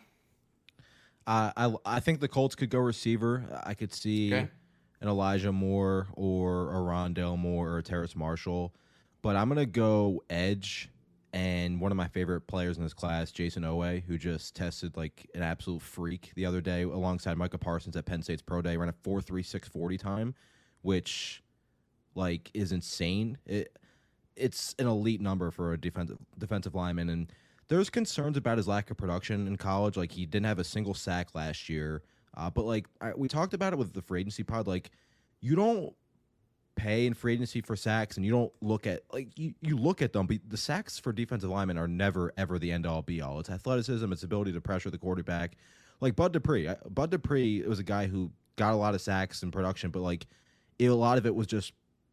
I think the Colts could go receiver. I could see an Elijah Moore or a Rondale Moore or a Terrace Marshall, but I'm going to go edge. And one of my favorite players in this class, Jason Owe, who just tested like an absolute freak the other day alongside Micah Parsons at Penn State's Pro Day, ran a 4.36 40 time, which like is insane. It's an elite number for a defensive lineman, and there's concerns about his lack of production in college. Like, he didn't have a single sack last year, but like we talked about it with the free agency pod. Like, you don't pay in free agency for sacks, and you don't look at you look at them, but the sacks for defensive linemen are never ever the end all be all. It's athleticism, it's ability to pressure the quarterback. Like Bud Dupree was a guy who got a lot of sacks in production, but like a lot of it was just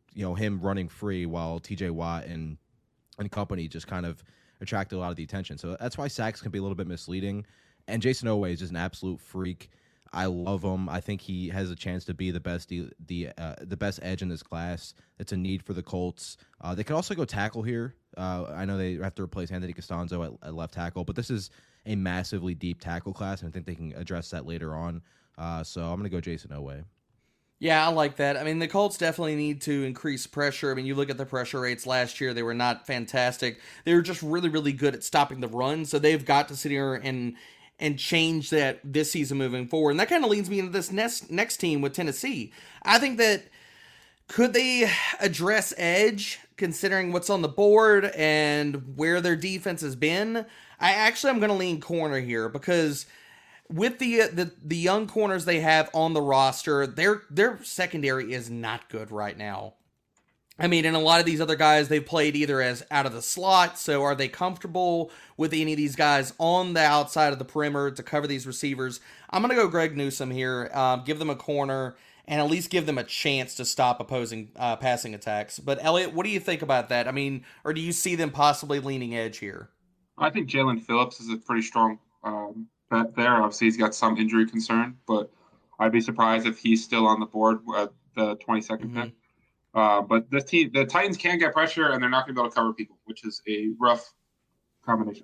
him running free while TJ Watt and company just kind of attracted a lot of the attention. So that's why sacks can be a little bit misleading. And Jason Oweh is just an absolute freak. I love him. I think he has a chance to be the best best edge in this class. It's a need for the Colts. They could also go tackle here. I know they have to replace Anthony Costanzo at left tackle, but this is a massively deep tackle class, and I think they can address that later on. So I'm going to go Jason Oweh. Yeah, I like that. I mean, the Colts definitely need to increase pressure. I mean, you look at the pressure rates last year, they were not fantastic. They were just really, really good at stopping the run, so they've got to sit here and change that this season moving forward. And that kind of leads me into this next team with Tennessee. I think that could they address edge, considering what's on the board and where their defense has been? I'm going to lean corner here because with the young corners they have on the roster, their secondary is not good right now. I mean, and a lot of these other guys, they've played either as out of the slot, so are they comfortable with any of these guys on the outside of the perimeter to cover these receivers? I'm going to go Greg Newsome here, give them a corner, and at least give them a chance to stop opposing passing attacks. But, Elliot, what do you think about that? I mean, or do you see them possibly leaning edge here? I think Jalen Phillips is a pretty strong bet there. Obviously, he's got some injury concern, but I'd be surprised if he's still on the board at the 22nd pick. But the Titans can get pressure, and they're not going to be able to cover people, which is a rough combination.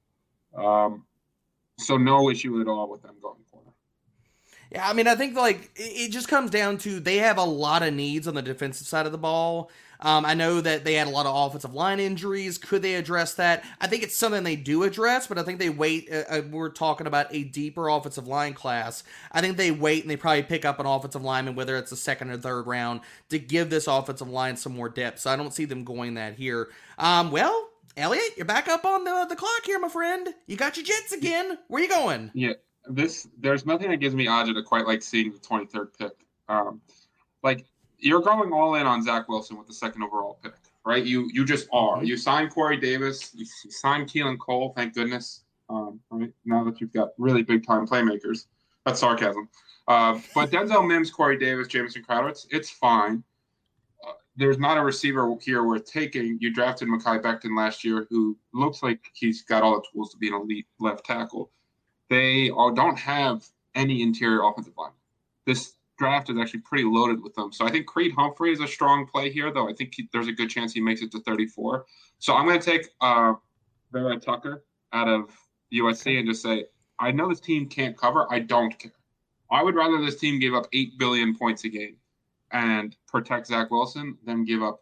So no issue at all with them going corner. Yeah, I mean, I think it just comes down to they have a lot of needs on the defensive side of the ball. I know that they had a lot of offensive line injuries. Could they address that? I think it's something they do address, but I think they wait. We're talking about a deeper offensive line class. I think they wait and they probably pick up an offensive lineman, whether it's the second or third round, to give this offensive line some more depth. So I don't see them going that here. Well, Elliot, you're back up on the clock here, my friend. You got your Jets again. Where you going? Yeah, there's nothing that gives me agita quite like seeing the 23rd pick. You're going all in on Zach Wilson with the second overall pick, right? You just are. You signed Corey Davis. You signed Keelan Cole, thank goodness. Right now that you've got really big time playmakers. That's sarcasm. But Denzel Mims, Corey Davis, Jamison Crowder, it's fine. There's not a receiver here worth taking. You drafted Mekhi Becton last year, who looks like he's got all the tools to be an elite left tackle. They don't have any interior offensive line. This draft is actually pretty loaded with them. So I think Creed Humphrey is a strong play here, though I think there's a good chance he makes it to 34. So I'm going to take Vera Tucker out of USC and just say, I know this team can't cover. I don't care. I would rather this team give up 8 billion points a game and protect Zach Wilson than give up,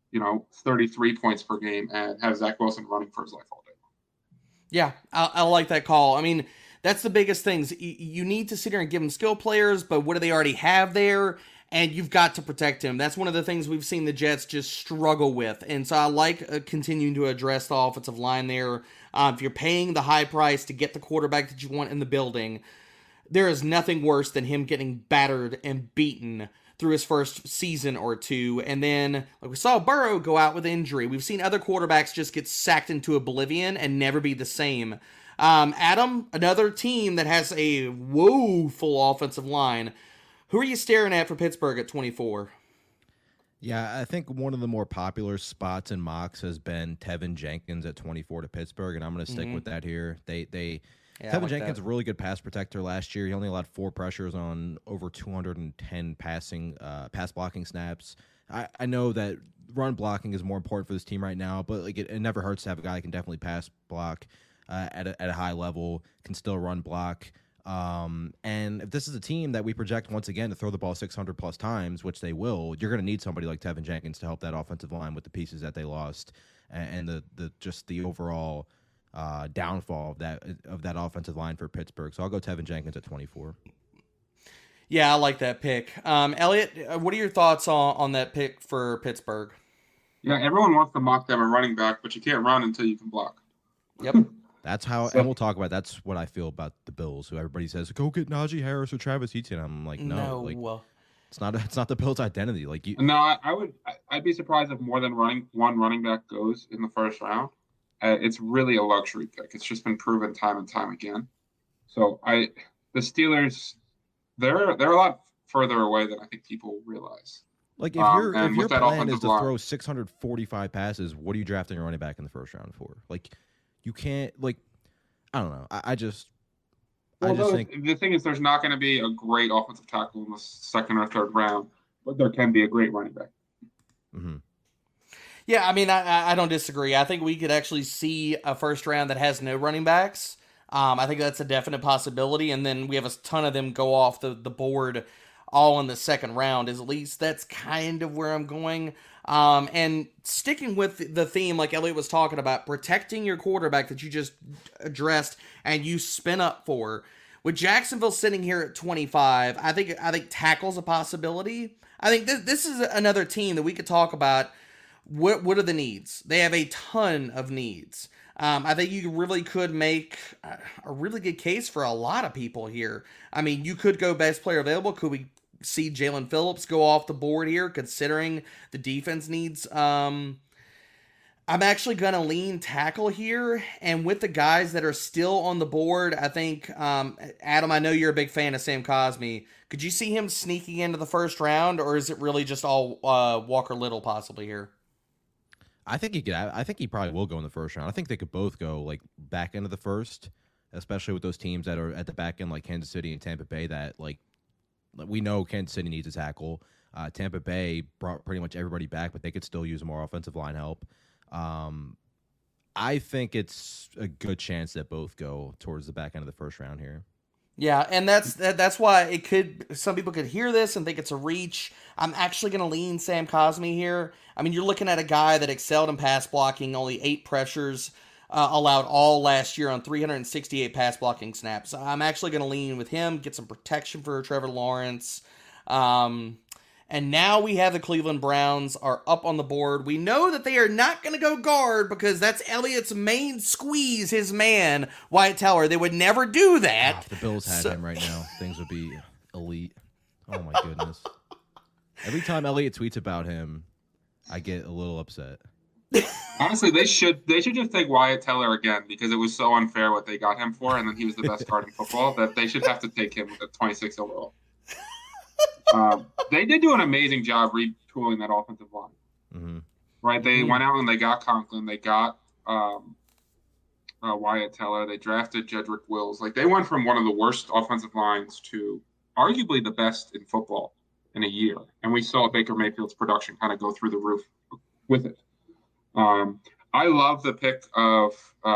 33 points per game and have Zach Wilson running for his life all day. Yeah, I like that call. I mean, that's the biggest things. You need to sit here and give them skill players, but what do they already have there? And you've got to protect him. That's one of the things we've seen the Jets just struggle with. And so I like continuing to address the offensive line there. If you're paying the high price to get the quarterback that you want in the building, there is nothing worse than him getting battered and beaten through his first season or two. And then, like we saw Burrow go out with injury. We've seen other quarterbacks just get sacked into oblivion and never be the same. Adam, another team that has a woeful offensive line. Who are you staring at for Pittsburgh at 24? Yeah, I think one of the more popular spots in mocks has been Tevin Jenkins at 24 to Pittsburgh, and I'm going to stick with that here. Tevin Jenkins, a really good pass protector last year. He only allowed 4 pressures on over 210 pass blocking snaps. I know that run blocking is more important for this team right now, but it never hurts to have a guy that can definitely pass block at a high level, can still run block. And if this is a team that we project once again to throw the ball 600 plus times, which they will, you're going to need somebody like Tevin Jenkins to help that offensive line with the pieces that they lost and the overall downfall of that offensive line for Pittsburgh. So I'll go Tevin Jenkins at 24. Yeah, I like that pick. Elliot, what are your thoughts on that pick for Pittsburgh? Yeah, everyone wants to mock them a running back, but you can't run until you can block. Yep. That's how, and we'll talk about. That's what I feel about the Bills. Who everybody says, go get Najee Harris or Travis Etienne. I'm like, no. It's not the Bills' identity. No, I'd be surprised if more than one running back goes in the first round. It's really a luxury pick. It's just been proven time and time again. So the Steelers, they're a lot further away than I think people realize. Like if your with that plan is offensive to line, throw 645 passes, what are you drafting a running back in the first round for? Like, you can't. Like, I don't know. I just think the thing is, there's not going to be a great offensive tackle in the second or third round, but there can be a great running back. Mm-hmm. Yeah, I mean, I don't disagree. I think we could actually see a first round that has no running backs. I think that's a definite possibility, and then we have a ton of them go off the board all in the second round. At least that's kind of where I'm going. And sticking with the theme, like Elliot was talking about, protecting your quarterback that you just addressed and you spin up for. With Jacksonville sitting here at 25, I think tackle's a possibility. I think this is another team that we could talk about. What are the needs? They have a ton of needs. I think you really could make a really good case for a lot of people here. I mean, you could go best player available. Could we see Jalen Phillips go off the board here, considering the defense needs? I'm actually going to lean tackle here. And with the guys that are still on the board, I think, Adam, I know you're a big fan of Sam Cosmi. Could you see him sneaking into the first round, or is it really just all Walker Little possibly here? I think he could. I think he probably will go in the first round. I think they could both go like back into the first, especially with those teams that are at the back end, like Kansas City and Tampa Bay. That like we know Kansas City needs a tackle. Tampa Bay brought pretty much everybody back, but they could still use more offensive line help. I think it's a good chance that both go towards the back end of the first round here. Yeah, and that's why it could. Some people could hear this and think it's a reach. I'm actually going to lean Sam Cosmi here. I mean, you're looking at a guy that excelled in pass blocking, only 8 pressures allowed all last year on 368 pass blocking snaps. I'm actually going to lean with him, get some protection for Trevor Lawrence. And now we have the Cleveland Browns are up on the board. We know that they are not going to go guard because that's Elliot's main squeeze, his man, Wyatt Teller. They would never do that. If the Bills had him right now, things would be elite. Oh, my goodness. Every time Elliot tweets about him, I get a little upset. Honestly, they should just take Wyatt Teller again because it was so unfair what they got him for, and then he was the best guard in football, that they should have to take him at 26 overall. They did do an amazing job retooling that offensive line. Mm-hmm. Right? They went out and they got Conklin. They got Wyatt Teller. They drafted Jedrick Wills. Like, they went from one of the worst offensive lines to arguably the best in football in a year. And we saw Baker Mayfield's production kind of go through the roof with it. I love the pick of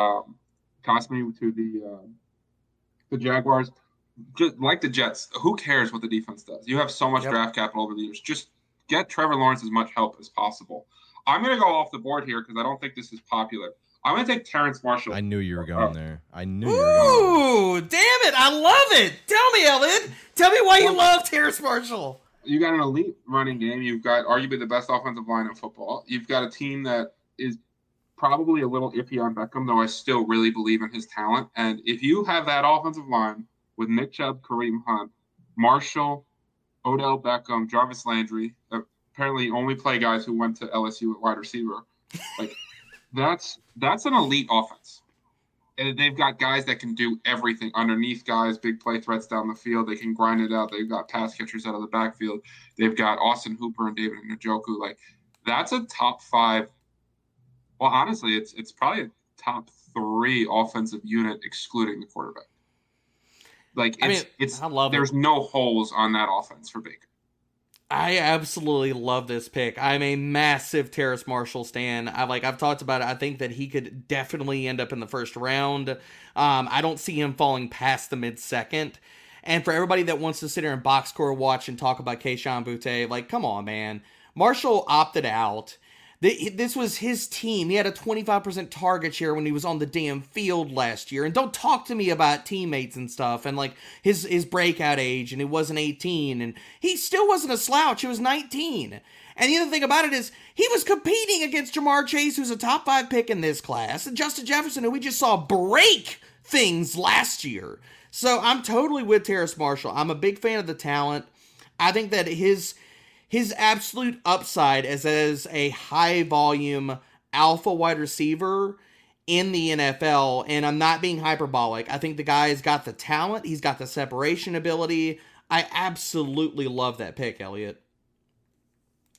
Cosmi to the Jaguars. Just like the Jets, who cares what the defense does? You have so much draft capital over the years. Just get Trevor Lawrence as much help as possible. I'm going to go off the board here because I don't think this is popular. I'm going to take Terrace Marshall. I knew you were going there. I knew you were going there. Ooh, damn it. I love it. Tell me, Elliot. Tell me why you love Terrace Marshall. You got an elite running game. You've got arguably the best offensive line in football. You've got a team that is probably a little iffy on Beckham, though I still really believe in his talent. And if you have that offensive line with Nick Chubb, Kareem Hunt, Marshall, Odell Beckham, Jarvis Landry, apparently only play guys who went to LSU at wide receiver. Like, that's an elite offense. And they've got guys that can do everything underneath guys, big play threats down the field. They can grind it out. They've got pass catchers out of the backfield. They've got Austin Hooper and David Njoku. Like, that's a top 5. Well, honestly, it's probably a top 3 offensive unit excluding the quarterback. Like, I love there's no holes on that offense for Baker. I absolutely love this pick. I'm a massive Terrace Marshall stan. I've talked about it. I think that he could definitely end up in the first round. I don't see him falling past the mid-second. And for everybody that wants to sit here and box score watch and talk about Kayshon Boutte, like, come on, man. Marshall opted out. This was his team. He had a 25% target share when he was on the damn field last year. And don't talk to me about teammates and stuff and like his breakout age, and he wasn't 18, and he still wasn't a slouch. He was 19. And the other thing about it is he was competing against Jamar Chase, who's a top 5 pick in this class, and Justin Jefferson, who we just saw break things last year. So I'm totally with Terrace Marshall. I'm a big fan of the talent. I think that his absolute upside as a high-volume alpha wide receiver in the NFL, and I'm not being hyperbolic. I think the guy's got the talent. He's got the separation ability. I absolutely love that pick, Elliot.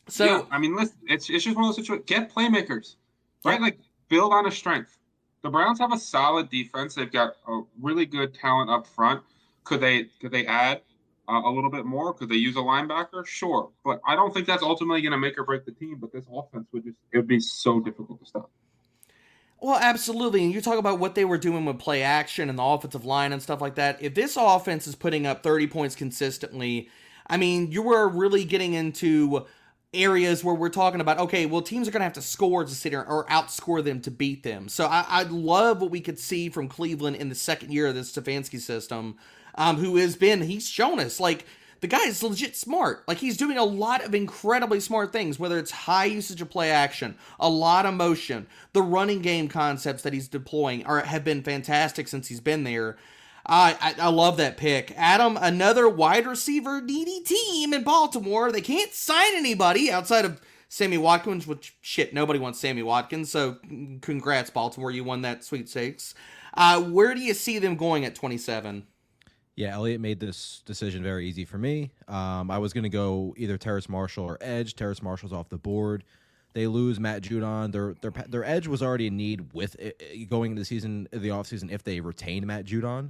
So, yeah, I mean, listen, it's just one of those situations. Get playmakers, right? yep. Like build on a strength. The Browns have a solid defense. They've got a really good talent up front. Could they add a little bit more? Could they use a linebacker? Sure, but I don't think that's ultimately going to make or break the team. But this offense would be so difficult to stop. Well, absolutely. And you talk about what they were doing with play action and the offensive line and stuff like that. If this offense is putting up 30 points consistently, I mean, you were really getting into areas where we're talking about, okay, well, teams are going to have to score to sit here or outscore them to beat them. So I love what we could see from Cleveland in the second year of this Stefanski system, he's shown us, like, the guy is legit smart. Like, he's doing a lot of incredibly smart things, whether it's high usage of play action, a lot of motion. The running game concepts that he's deploying have been fantastic since he's been there. I love that pick. Adam, another wide receiver needy team in Baltimore. They can't sign anybody outside of Sammy Watkins, which, shit, nobody wants Sammy Watkins, so congrats, Baltimore. You won that sweepstakes. Where do you see them going at 27? Yeah, Elliott made this decision very easy for me. I was going to go either Terrace Marshall or edge. Terrace Marshall's off the board. They lose Matt Judon. Their edge was already in need with going into the offseason if they retained Matt Judon.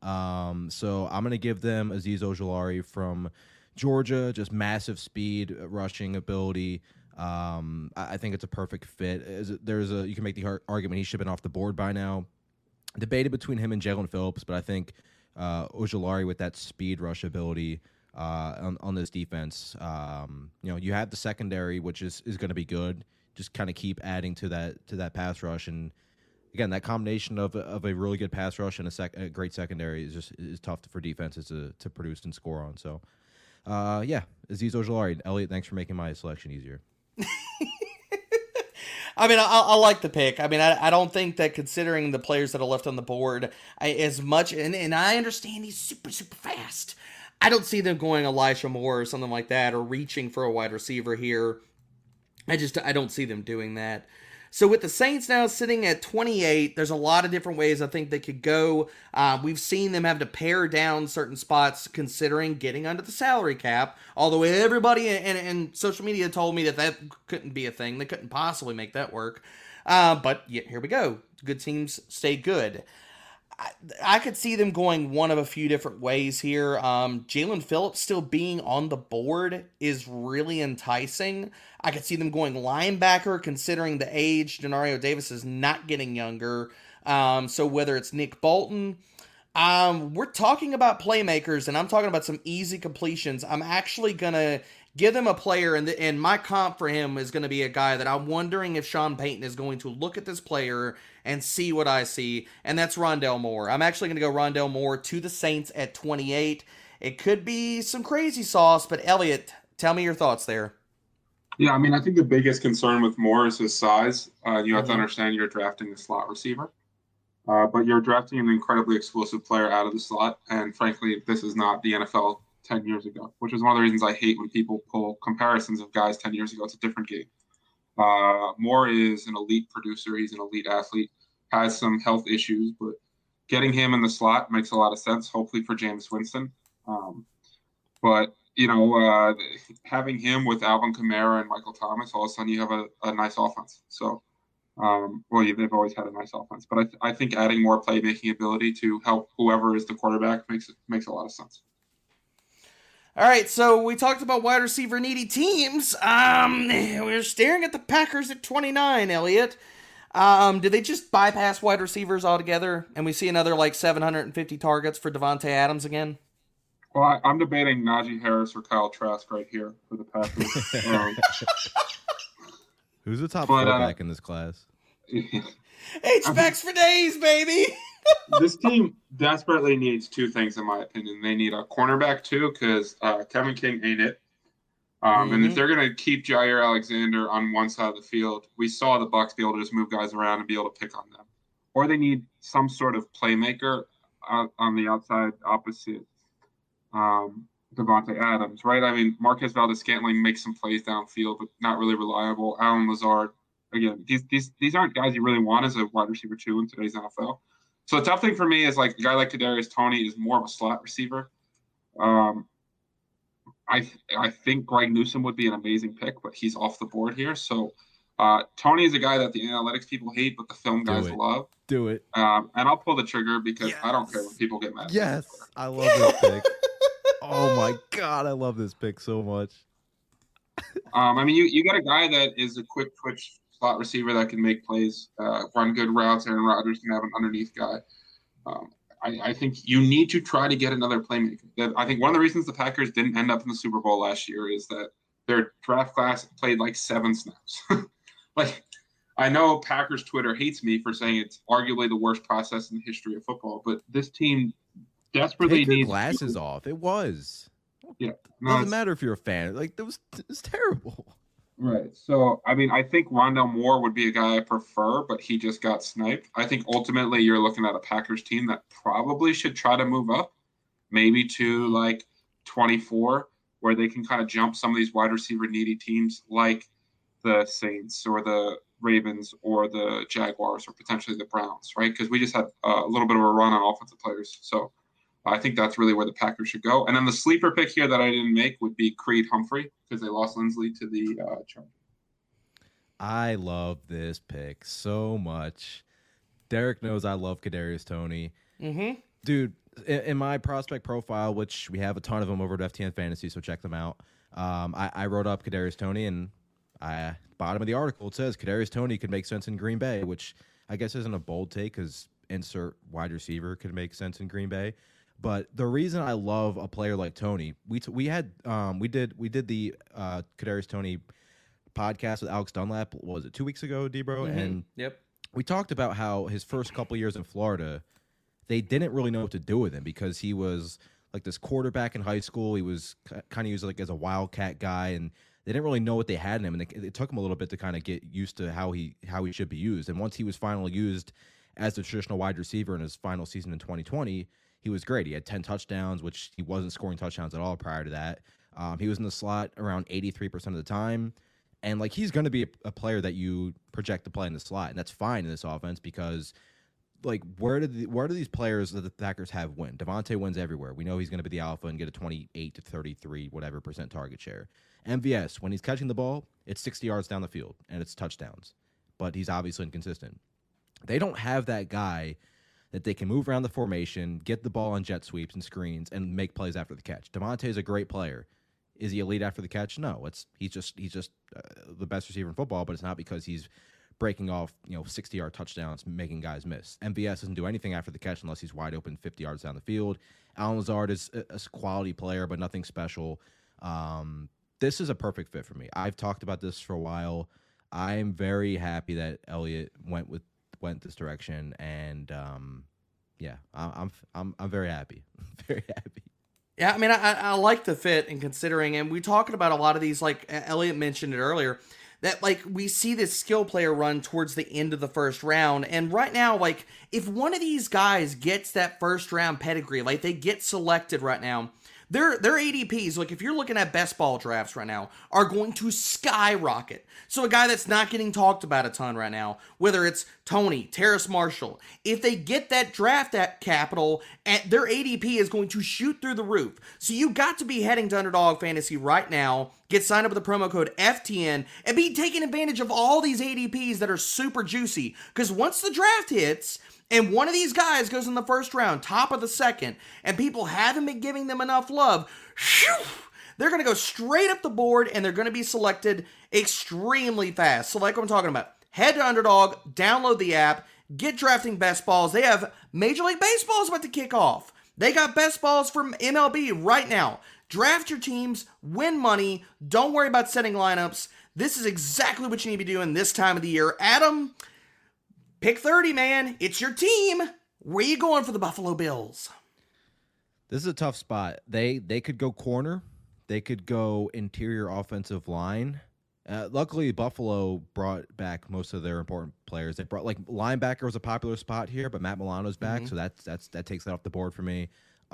So I'm going to give them Azeez Ojulari from Georgia, just massive speed, rushing ability. I think it's a perfect fit. You can make the argument he should have been off the board by now. Debated between him and Jalen Phillips, but I think Ojulari with that speed rush ability on this defense. You have the secondary, which is going to be good. Just kind of keep adding to that pass rush, and again, that combination of a really good pass rush and a great secondary is tough for defenses to produce and score on. So, Azeez Ojulari. Elliott, thanks for making my selection easier. I mean, I like the pick. I mean, I don't think that considering the players that are left on the board, as much, and I understand he's super, super fast. I don't see them going Elijah Moore or something like that, or reaching for a wide receiver here. I don't see them doing that. So with the Saints now sitting at 28, there's a lot of different ways I think they could go. We've seen them have to pare down certain spots considering getting under the salary cap, although everybody in social media told me that couldn't be a thing. They couldn't possibly make that work. But yeah, here we go. Good teams stay good. I could see them going one of a few different ways here. Jalen Phillips still being on the board is really enticing. I could see them going linebacker, considering the age. Denario Davis is not getting younger. So whether it's Nick Bolton, we're talking about playmakers, and I'm talking about some easy completions. I'm actually going to give them a player, and my comp for him is going to be a guy that I'm wondering if Sean Payton is going to look at this player and see what I see, and that's Rondale Moore. I'm actually going to go Rondale Moore to the Saints at 28. It could be some crazy sauce, but Elliot, tell me your thoughts there. Yeah, I mean, I think the biggest concern with Moore is his size. You have to understand you're drafting a slot receiver, but you're drafting an incredibly explosive player out of the slot, and frankly, this is not the NFL 10 years ago, which is one of the reasons I hate when people pull comparisons of guys 10 years ago. It's a different game. Moore is an elite producer. He's an elite athlete, has some health issues, but getting him in the slot makes a lot of sense, hopefully for Jameis Winston. But having him with Alvin Kamara and Michael Thomas, all of a sudden you have a nice offense. So, they've always had a nice offense. But I think adding more playmaking ability to help whoever is the quarterback makes a lot of sense. All right, so we talked about wide receiver needy teams. We're staring at the Packers at 29, Elliot. Did they just bypass wide receivers altogether, and we see another 750 targets for Devontae Adams again? Well, I'm debating Najee Harris or Kyle Trask right here for the Packers. Who's the top quarterback in this class? H-backs for days, baby! This team desperately needs two things, in my opinion. They need a cornerback, too, because Kevin King ain't it. And if they're going to keep Jair Alexander on one side of the field, we saw the Bucs be able to just move guys around and be able to pick on them. Or they need some sort of playmaker on the outside opposite Devontae Adams, right? I mean, Marquez Valdes-Scantling makes some plays downfield, but not really reliable. Allen Lazard, again, these aren't guys you really want as a wide receiver 2 in today's NFL. So the tough thing for me is a guy like Kadarius Toney is more of a slot receiver. I think Greg Newsome would be an amazing pick, but he's off the board here. So Tony is a guy that the analytics people hate, but the film guys love. Do it. And I'll pull the trigger because I don't care when people get mad. Yes, I love this pick. Oh my God, I love this pick so much. I mean, you got a guy that is a quick twitch slot receiver that can make plays, run good routes. Aaron Rodgers can have an underneath guy. I think you need to try to get another playmaker. I think one of the reasons the Packers didn't end up in the Super Bowl last year is that their draft class played like 7 snaps. Like, I know Packers Twitter hates me for saying it's arguably the worst process in the history of football, but this team desperately Take your needs glasses off. It was. Yeah, Doesn't matter if you're a fan. Like, it was terrible. Right. So, I mean, I think Rondell Moore would be a guy I prefer, but he just got sniped. I think ultimately you're looking at a Packers team that probably should try to move up, maybe to like 24, where they can kind of jump some of these wide receiver needy teams like the Saints or the Ravens or the Jaguars or potentially the Browns, right? Because we just had a little bit of a run on offensive players. So I think that's really where the Packers should go. And then the sleeper pick here that I didn't make would be Creed Humphrey because they lost Lindsley to the Chargers. I love this pick so much. Derek knows I love Kadarius Toney. Mm-hmm. Dude, in my prospect profile, which we have a ton of them over at FTN Fantasy, so check them out. I wrote up Kadarius Toney, and bottom of the article, it says Kadarius Toney could make sense in Green Bay, which I guess isn't a bold take because insert wide receiver could make sense in Green Bay. But the reason I love a player like Toney, we did the Kadarius Toney podcast with Alex Dunlap. What was it, 2 weeks ago, Debro? Mm-hmm. And Yep. we talked about how his first couple years in Florida, they didn't really know what to do with him because he was like this quarterback in high school. He was kind of used like as a wildcat guy, and they didn't really know what they had in him. And it took him a little bit to kind of get used to how he should be used. And once he was finally used as a traditional wide receiver in his final season in 2020. He was great. He had 10 touchdowns, which he wasn't scoring touchdowns at all prior to that. He was in the slot around 83% of the time. And, like, he's going to be a player that you project to play in the slot. And that's fine in this offense because, like, where do these players that the Packers have win? Devontae wins everywhere. We know he's going to be the alpha and get a 28 to 33, whatever % target share. MVS, when he's catching the ball, it's 60 yards down the field, and it's touchdowns. But he's obviously inconsistent. They don't have that guy that they can move around the formation, get the ball on jet sweeps and screens, and make plays after the catch. Devontae is a great player. Is he elite after the catch? No. He's just the best receiver in football, but it's not because he's breaking off 60-yard touchdowns, making guys miss. MVS doesn't do anything after the catch unless he's wide open 50 yards down the field. Allen Lazard is a quality player, but nothing special. This is a perfect fit for me. I've talked about this for a while. I'm very happy that Elliott went this direction, and I'm very happy. Very happy. Yeah, I mean, I like the fit and considering, and we talking about a lot of these, like Elliot mentioned it earlier, that like we see this skill player run towards the end of the first round, and right now, like if one of these guys gets that first round pedigree, like they get selected right now, their ADPs, like if you're looking at best ball drafts right now, are going to skyrocket. So a guy that's not getting talked about a ton right now, whether it's Toney, Terrace Marshall, if they get that draft at capital, their ADP is going to shoot through the roof. So you got to be heading to Underdog Fantasy right now, get signed up with the promo code FTN, and be taking advantage of all these ADPs that are super juicy. Because once the draft hits, and one of these guys goes in the first round, top of the second, and people haven't been giving them enough love, they're going to go straight up the board, and they're going to be selected extremely fast. So like what I'm talking about, head to Underdog, download the app, get drafting best balls. They have Major League Baseball is about to kick off. They got best balls from MLB right now. Draft your teams, win money, don't worry about setting lineups. This is exactly what you need to be doing this time of the year. Adam, pick 30, man. It's your team. Where you going for the Buffalo Bills? This is a tough spot. They could go corner. They could go interior offensive line. Luckily, Buffalo brought back most of their important players. They brought like linebacker was a popular spot here, but Matt Milano's back, so that takes that off the board for me.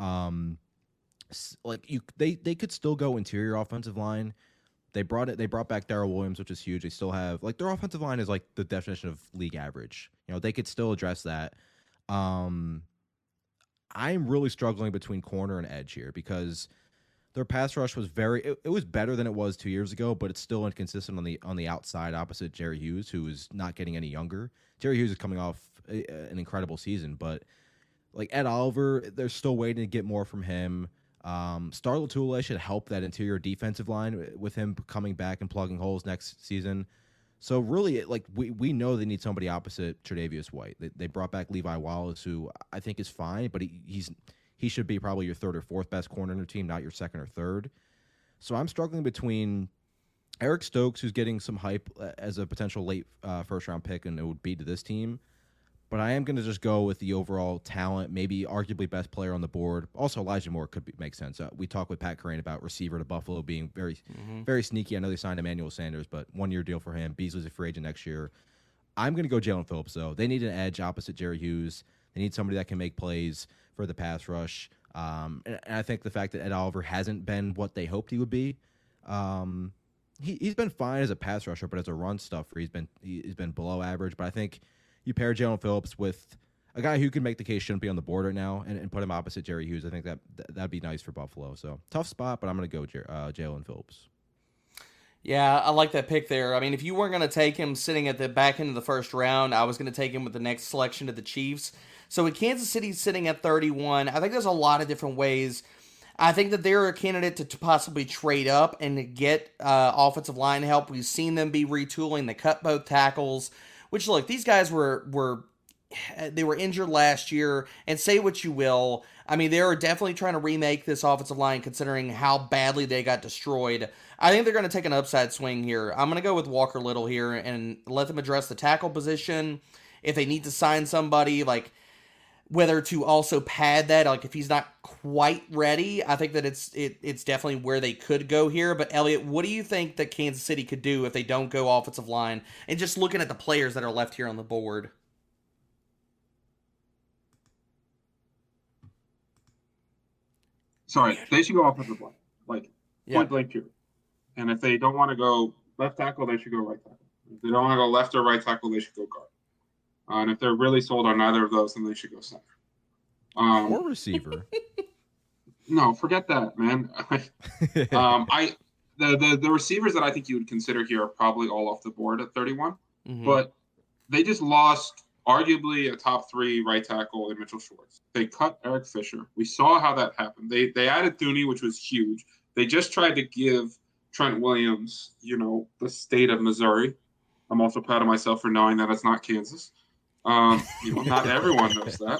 They could still go interior offensive line. They brought back Darrell Williams, which is huge. They still have like their offensive line is like the definition of league average. They could still address that. I'm really struggling between corner and edge here because Their pass rush was it was better than it was 2 years ago, but it's still inconsistent on the outside opposite Jerry Hughes, who is not getting any younger. Jerry Hughes is coming off an incredible season, but like Ed Oliver, they're still waiting to get more from him. Star Lotulelei should help that interior defensive line with him coming back and plugging holes next season. So really, like we know they need somebody opposite Tre'Davious White. They brought back Levi Wallace, who I think is fine, but he should be probably your third or fourth best corner in your team, not your second or third. So I'm struggling between Eric Stokes, who's getting some hype as a potential late first-round pick, and it would be to this team. But I am going to just go with the overall talent, maybe arguably best player on the board. Also, Elijah Moore make sense. We talked with Pat Crane about receiver to Buffalo being very sneaky. I know they signed Emmanuel Sanders, but one-year deal for him. Beasley's a free agent next year. I'm going to go Jalen Phillips, though. They need an edge opposite Jerry Hughes. They need somebody that can make plays for the pass rush. And I think the fact that Ed Oliver hasn't been what they hoped he would be, he's been fine as a pass rusher, but as a run stuffer, he's been below average. But I think you pair Jalen Phillips with a guy who can make the case shouldn't be on the board right now and put him opposite Jerry Hughes. I think that'd be nice for Buffalo. So tough spot, but I'm going to go Jalen Phillips. Yeah, I like that pick there. I mean, if you weren't going to take him sitting at the back end of the first round, I was going to take him with the next selection to the Chiefs. So with Kansas City sitting at 31, I think there's a lot of different ways. I think that they're a candidate to possibly trade up and to get offensive line help. We've seen them be retooling. They cut both tackles, which, look, these guys were injured last year, and say what you will. I mean, they're definitely trying to remake this offensive line considering how badly they got destroyed. I think they're going to take an upside swing here. I'm going to go with Walker Little here and let them address the tackle position. If they need to sign somebody, like whether to also pad that, like if he's not quite ready, I think that it's definitely where they could go here. But Elliot, what do you think that Kansas City could do if they don't go offensive line? And just looking at the players that are left here on the board. Sorry, they should go offensive line, like point blank period. And if they don't want to go left tackle, they should go right tackle. If they don't want to go left or right tackle, they should go guard. And if they're really sold on neither of those, then they should go center. Or receiver. No, forget that, man. The receivers that I think you would consider here are probably all off the board at 31. Mm-hmm. But they just lost arguably a top 3 right tackle in Mitchell Schwartz. They cut Eric Fisher. We saw how that happened. They added Thuney, which was huge. They just tried to give Trent Williams, the state of Missouri. I'm also proud of myself for knowing that it's not Kansas. Not everyone knows that.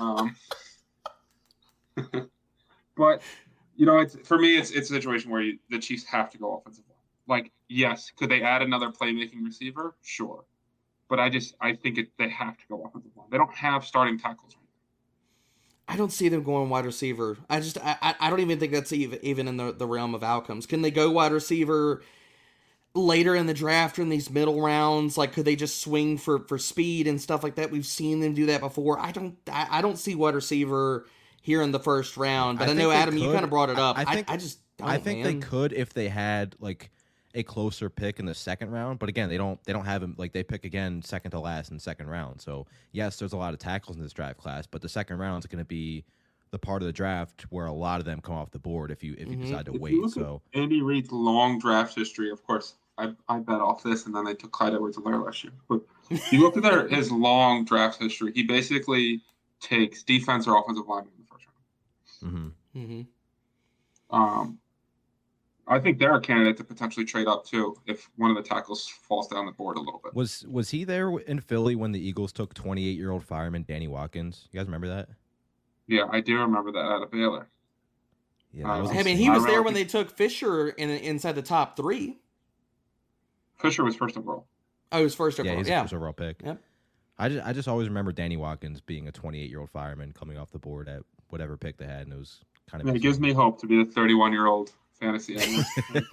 But for me, it's a situation where the Chiefs have to go offensive line. Like, yes, could they add another playmaking receiver? Sure, but I think they have to go offensive line. They don't have starting tackles right now. I don't see them going wide receiver. I don't even think that's even in the realm of outcomes. Can they go wide receiver later in the draft or in these middle rounds? Like, could they just swing for speed and stuff like that? We've seen them do that before. I don't see wide receiver here in the first round, but I know, Adam, you kind of brought it up. I think they could if they had like a closer pick in the second round, but again, they don't have him. Like, they pick again second to last in the second round. So yes, there's a lot of tackles in this draft class, but the second round is going to be the part of the draft where a lot of them come off the board if you decide to wait. So Andy Reid's long draft history, of course, I bet off this, and then they took Clyde Edwards-Helaire last year. But you look at his long draft history, he basically takes defense or offensive lineman in the first round. Mm-hmm. Mm-hmm. I think they're a candidate to potentially trade up too if one of the tackles falls down the board a little bit. Was he there in Philly when the Eagles took 28-year-old fireman Danny Watkins? You guys remember that? Yeah, I do remember that out of Baylor. Yeah, he was there when they took Fisher inside the top 3. Fisher was first overall. Oh, he was first overall. Yeah, he's the first overall pick. Yep. I just always remember Danny Watkins being a 28-year-old fireman coming off the board at whatever pick they had, and it was kind of. It gives me hope to be the 31-year-old fantasy analyst.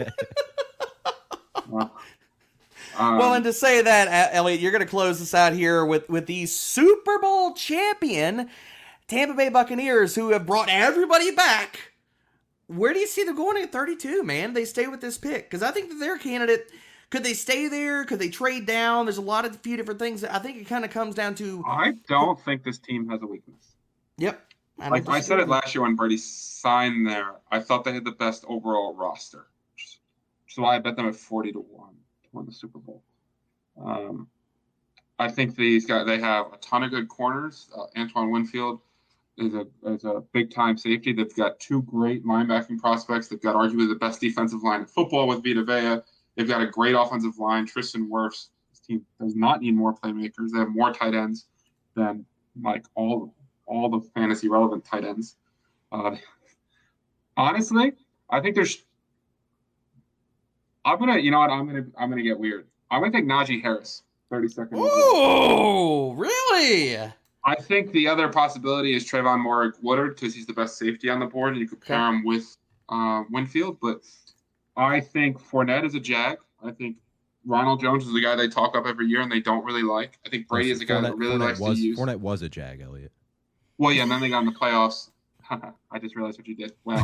Well, and to say that, Elliot, you're going to close this out here with the Super Bowl champion Tampa Bay Buccaneers, who have brought everybody back. Where do you see them going at 32, man? They stay with this pick because I think that they're a candidate. Could they stay there? Could they trade down? There's a few different things. I think it kind of comes down to. I don't think this team has a weakness. Yep. Like I said it last year when Brady signed there, I thought they had the best overall roster. So I bet them at 40-1 to win the Super Bowl. I think these guys, they have a ton of good corners. Antoine Winfield is a big time safety. They've got two great linebacking prospects. They've got arguably the best defensive line in football with Vita Vea. They've got a great offensive line. Tristan Wirfs. This team does not need more playmakers. They have more tight ends than like all the fantasy relevant tight ends. Honestly, I think I'm gonna get weird. I'm gonna take Najee Harris, 32nd. Oh, really? I think the other possibility is Trayvon Moore-Woodard because he's the best safety on the board, and you could pair him with Winfield. But I think Fournette is a Jag. I think Ronald Jones is the guy they talk up every year and they don't really like. I think Brady is a guy that really likes to use. Fournette was a Jag, Elliot. Well, yeah, and then they got in the playoffs. I just realized what you did. Well,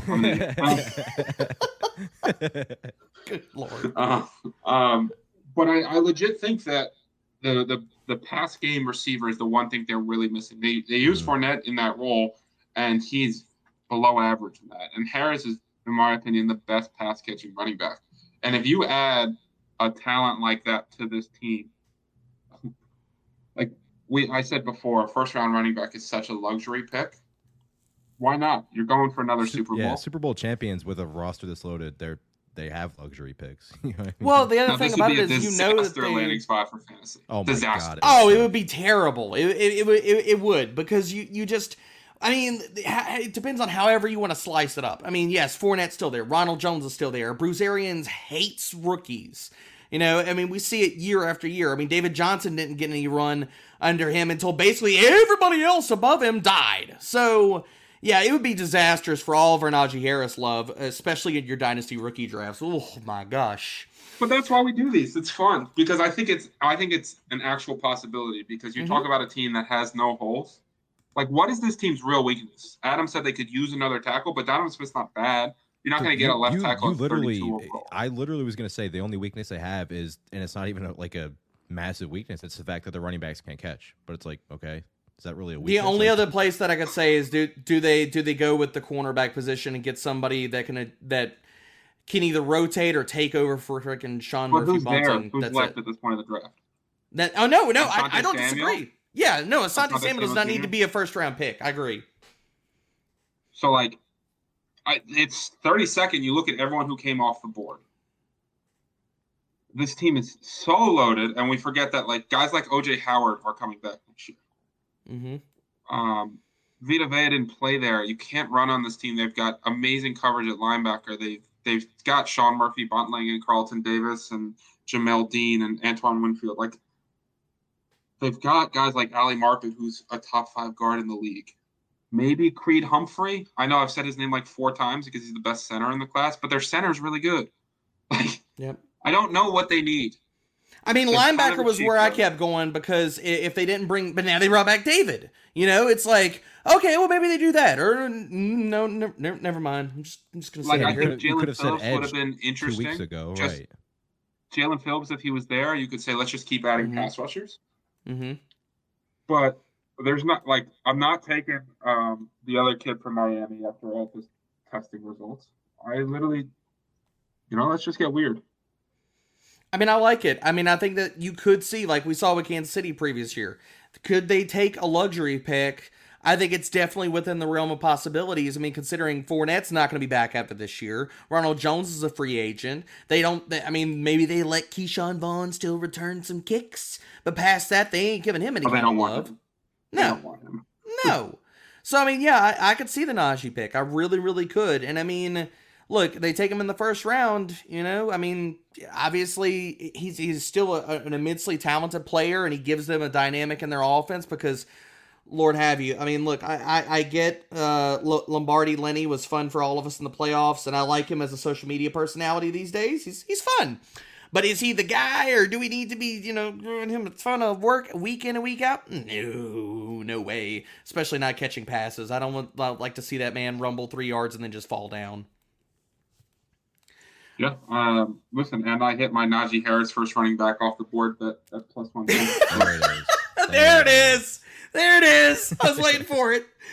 good Lord. But I legit think that the pass game receiver is the one thing they're really missing. They use Fournette in that role, and he's below average in that. And Harris is, in my opinion, the best pass catching running back. And if you add a talent like that to this team, like I said before, a first round running back is such a luxury pick. Why not? You're going for another Super Bowl. Yeah, Super Bowl champions with a roster this loaded, they have luxury picks. You know what I mean? Well, the other thing about it is, you know, that they landing spot for fantasy. Oh my disaster. God! It would be terrible. It would, because you just. I mean, it depends on however you want to slice it up. I mean, yes, Fournette's still there. Ronald Jones is still there. Bruce Arians hates rookies. You know, I mean, we see it year after year. I mean, David Johnson didn't get any run under him until basically everybody else above him died. So, yeah, it would be disastrous for all of our Najee Harris love, especially in your dynasty rookie drafts. Oh my gosh. But that's why we do these. It's fun because I think it's an actual possibility because you talk about a team that has no holes. Like, what is this team's real weakness? Adam said they could use another tackle, but Donovan Smith's not bad. You're not going to get a left tackle. I literally was going to say the only weakness they have is, and it's not even a massive weakness. It's the fact that the running backs can't catch. But it's like, okay, is that really a weakness? The only other place that I could say is do they go with the cornerback position and get somebody that can either rotate or take over for freaking Sean Murphy Bunting? Who's left at this point of the draft? I don't disagree. Yeah, no, Asante Samuel does not need to be a first-round pick. I agree. So, like, it's 32nd. You look at everyone who came off the board. This team is so loaded, and we forget that, like, guys like O.J. Howard are coming back next year. Mm-hmm. Vita Vea didn't play there. You can't run on this team. They've got amazing coverage at linebacker. They've got Sean Murphy Bunting and Carlton Davis and Jamel Dean and Antoine Winfield. Like, they've got guys like Ali Marpet, who's a top 5 guard in the league. Maybe Creed Humphrey. I know I've said his name like 4 times because he's the best center in the class, but their center is really good. Yep. I don't know what they need. I mean, linebacker was where I kept going because if they didn't but now they brought back David. You know, it's like, okay, well, maybe they do that. Or, no, never mind. I'm just going to say I think Jalen Phillips would have been interesting. 2 weeks ago, right. Jalen Phillips, if he was there, you could say, let's just keep adding pass rushers. Mm-hmm. But there's not, like, I'm not taking the other kid from Miami after all this testing results. I literally, let's just get weird. I mean, I like it. I mean, I think that you could see, like we saw with Kansas City previous year, could they take a luxury pick? I think it's definitely within the realm of possibilities. I mean, considering Fournette's not going to be back after this year. Ronald Jones is a free agent. Maybe they let Keyshawn Vaughn still return some kicks. But past that, they ain't giving him any kind of love. No. So, I mean, yeah, I could see the Najee pick. I really, really could. And, I mean, look, they take him in the first round, I mean, obviously, he's still an immensely talented player, and he gives them a dynamic in their offense because, Lord have you. I mean, look, I get Lombardi Lenny was fun for all of us in the playoffs, and I like him as a social media personality these days. He's fun. But is he the guy, or do we need to be, giving him a ton of work week in and week out? No way. Especially not catching passes. I don't like to see that man rumble 3 yards and then just fall down. Yeah. Listen, and I hit my Najee Harris first running back off the board at +1. There it is. I was waiting for it.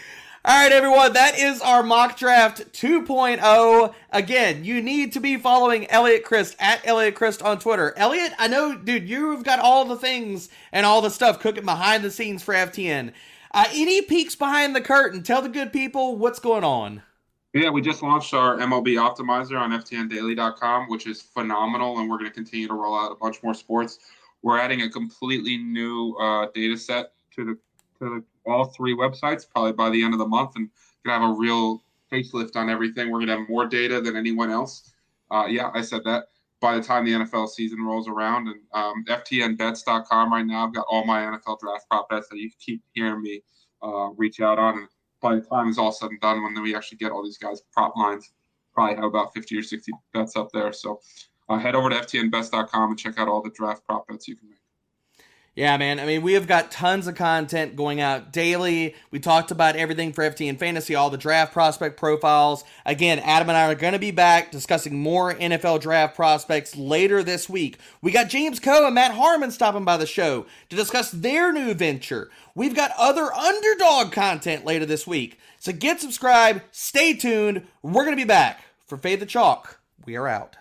All right, everyone, that is our mock draft 2.0. Again, you need to be following Elliot Christ at Elliot Christ on Twitter. Elliot, I know, dude, you've got all the things and all the stuff cooking behind the scenes for FTN. Any peeks behind the curtain? Tell the good people what's going on. Yeah, we just launched our MLB Optimizer on FTNDaily.com, which is phenomenal, and we're going to continue to roll out a bunch more sports. We're adding a completely new data set to all three websites probably by the end of the month, and going to have a real facelift on everything. We're going to have more data than anyone else. Yeah, I said that. By the time the NFL season rolls around, and FTNBets.com right now, I've got all my NFL draft prop bets that you keep hearing me reach out on. And by the time it's all said and done, when we actually get all these guys' prop lines, probably have about 50 or 60 bets up there. So head over to FTNBets.com and check out all the draft prop bets you can make. Yeah, man. I mean, we have got tons of content going out daily. We talked about everything for FTN Fantasy, all the draft prospect profiles. Again, Adam and I are going to be back discussing more NFL draft prospects later this week. We got James Coe and Matt Harmon stopping by the show to discuss their new venture. We've got other underdog content later this week. So get subscribed, stay tuned. We're going to be back. For Fade the Chalk, we are out.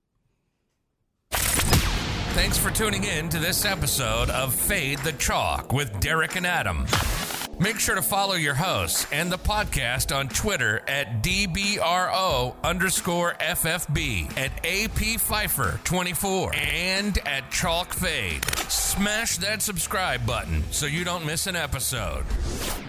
Thanks for tuning in to this episode of Fade the Chalk with Derek and Adam. Make sure to follow your hosts and the podcast on Twitter at DBRO_FFB, at AP Pfeiffer 24, and at Chalk Fade. Smash that subscribe button so you don't miss an episode.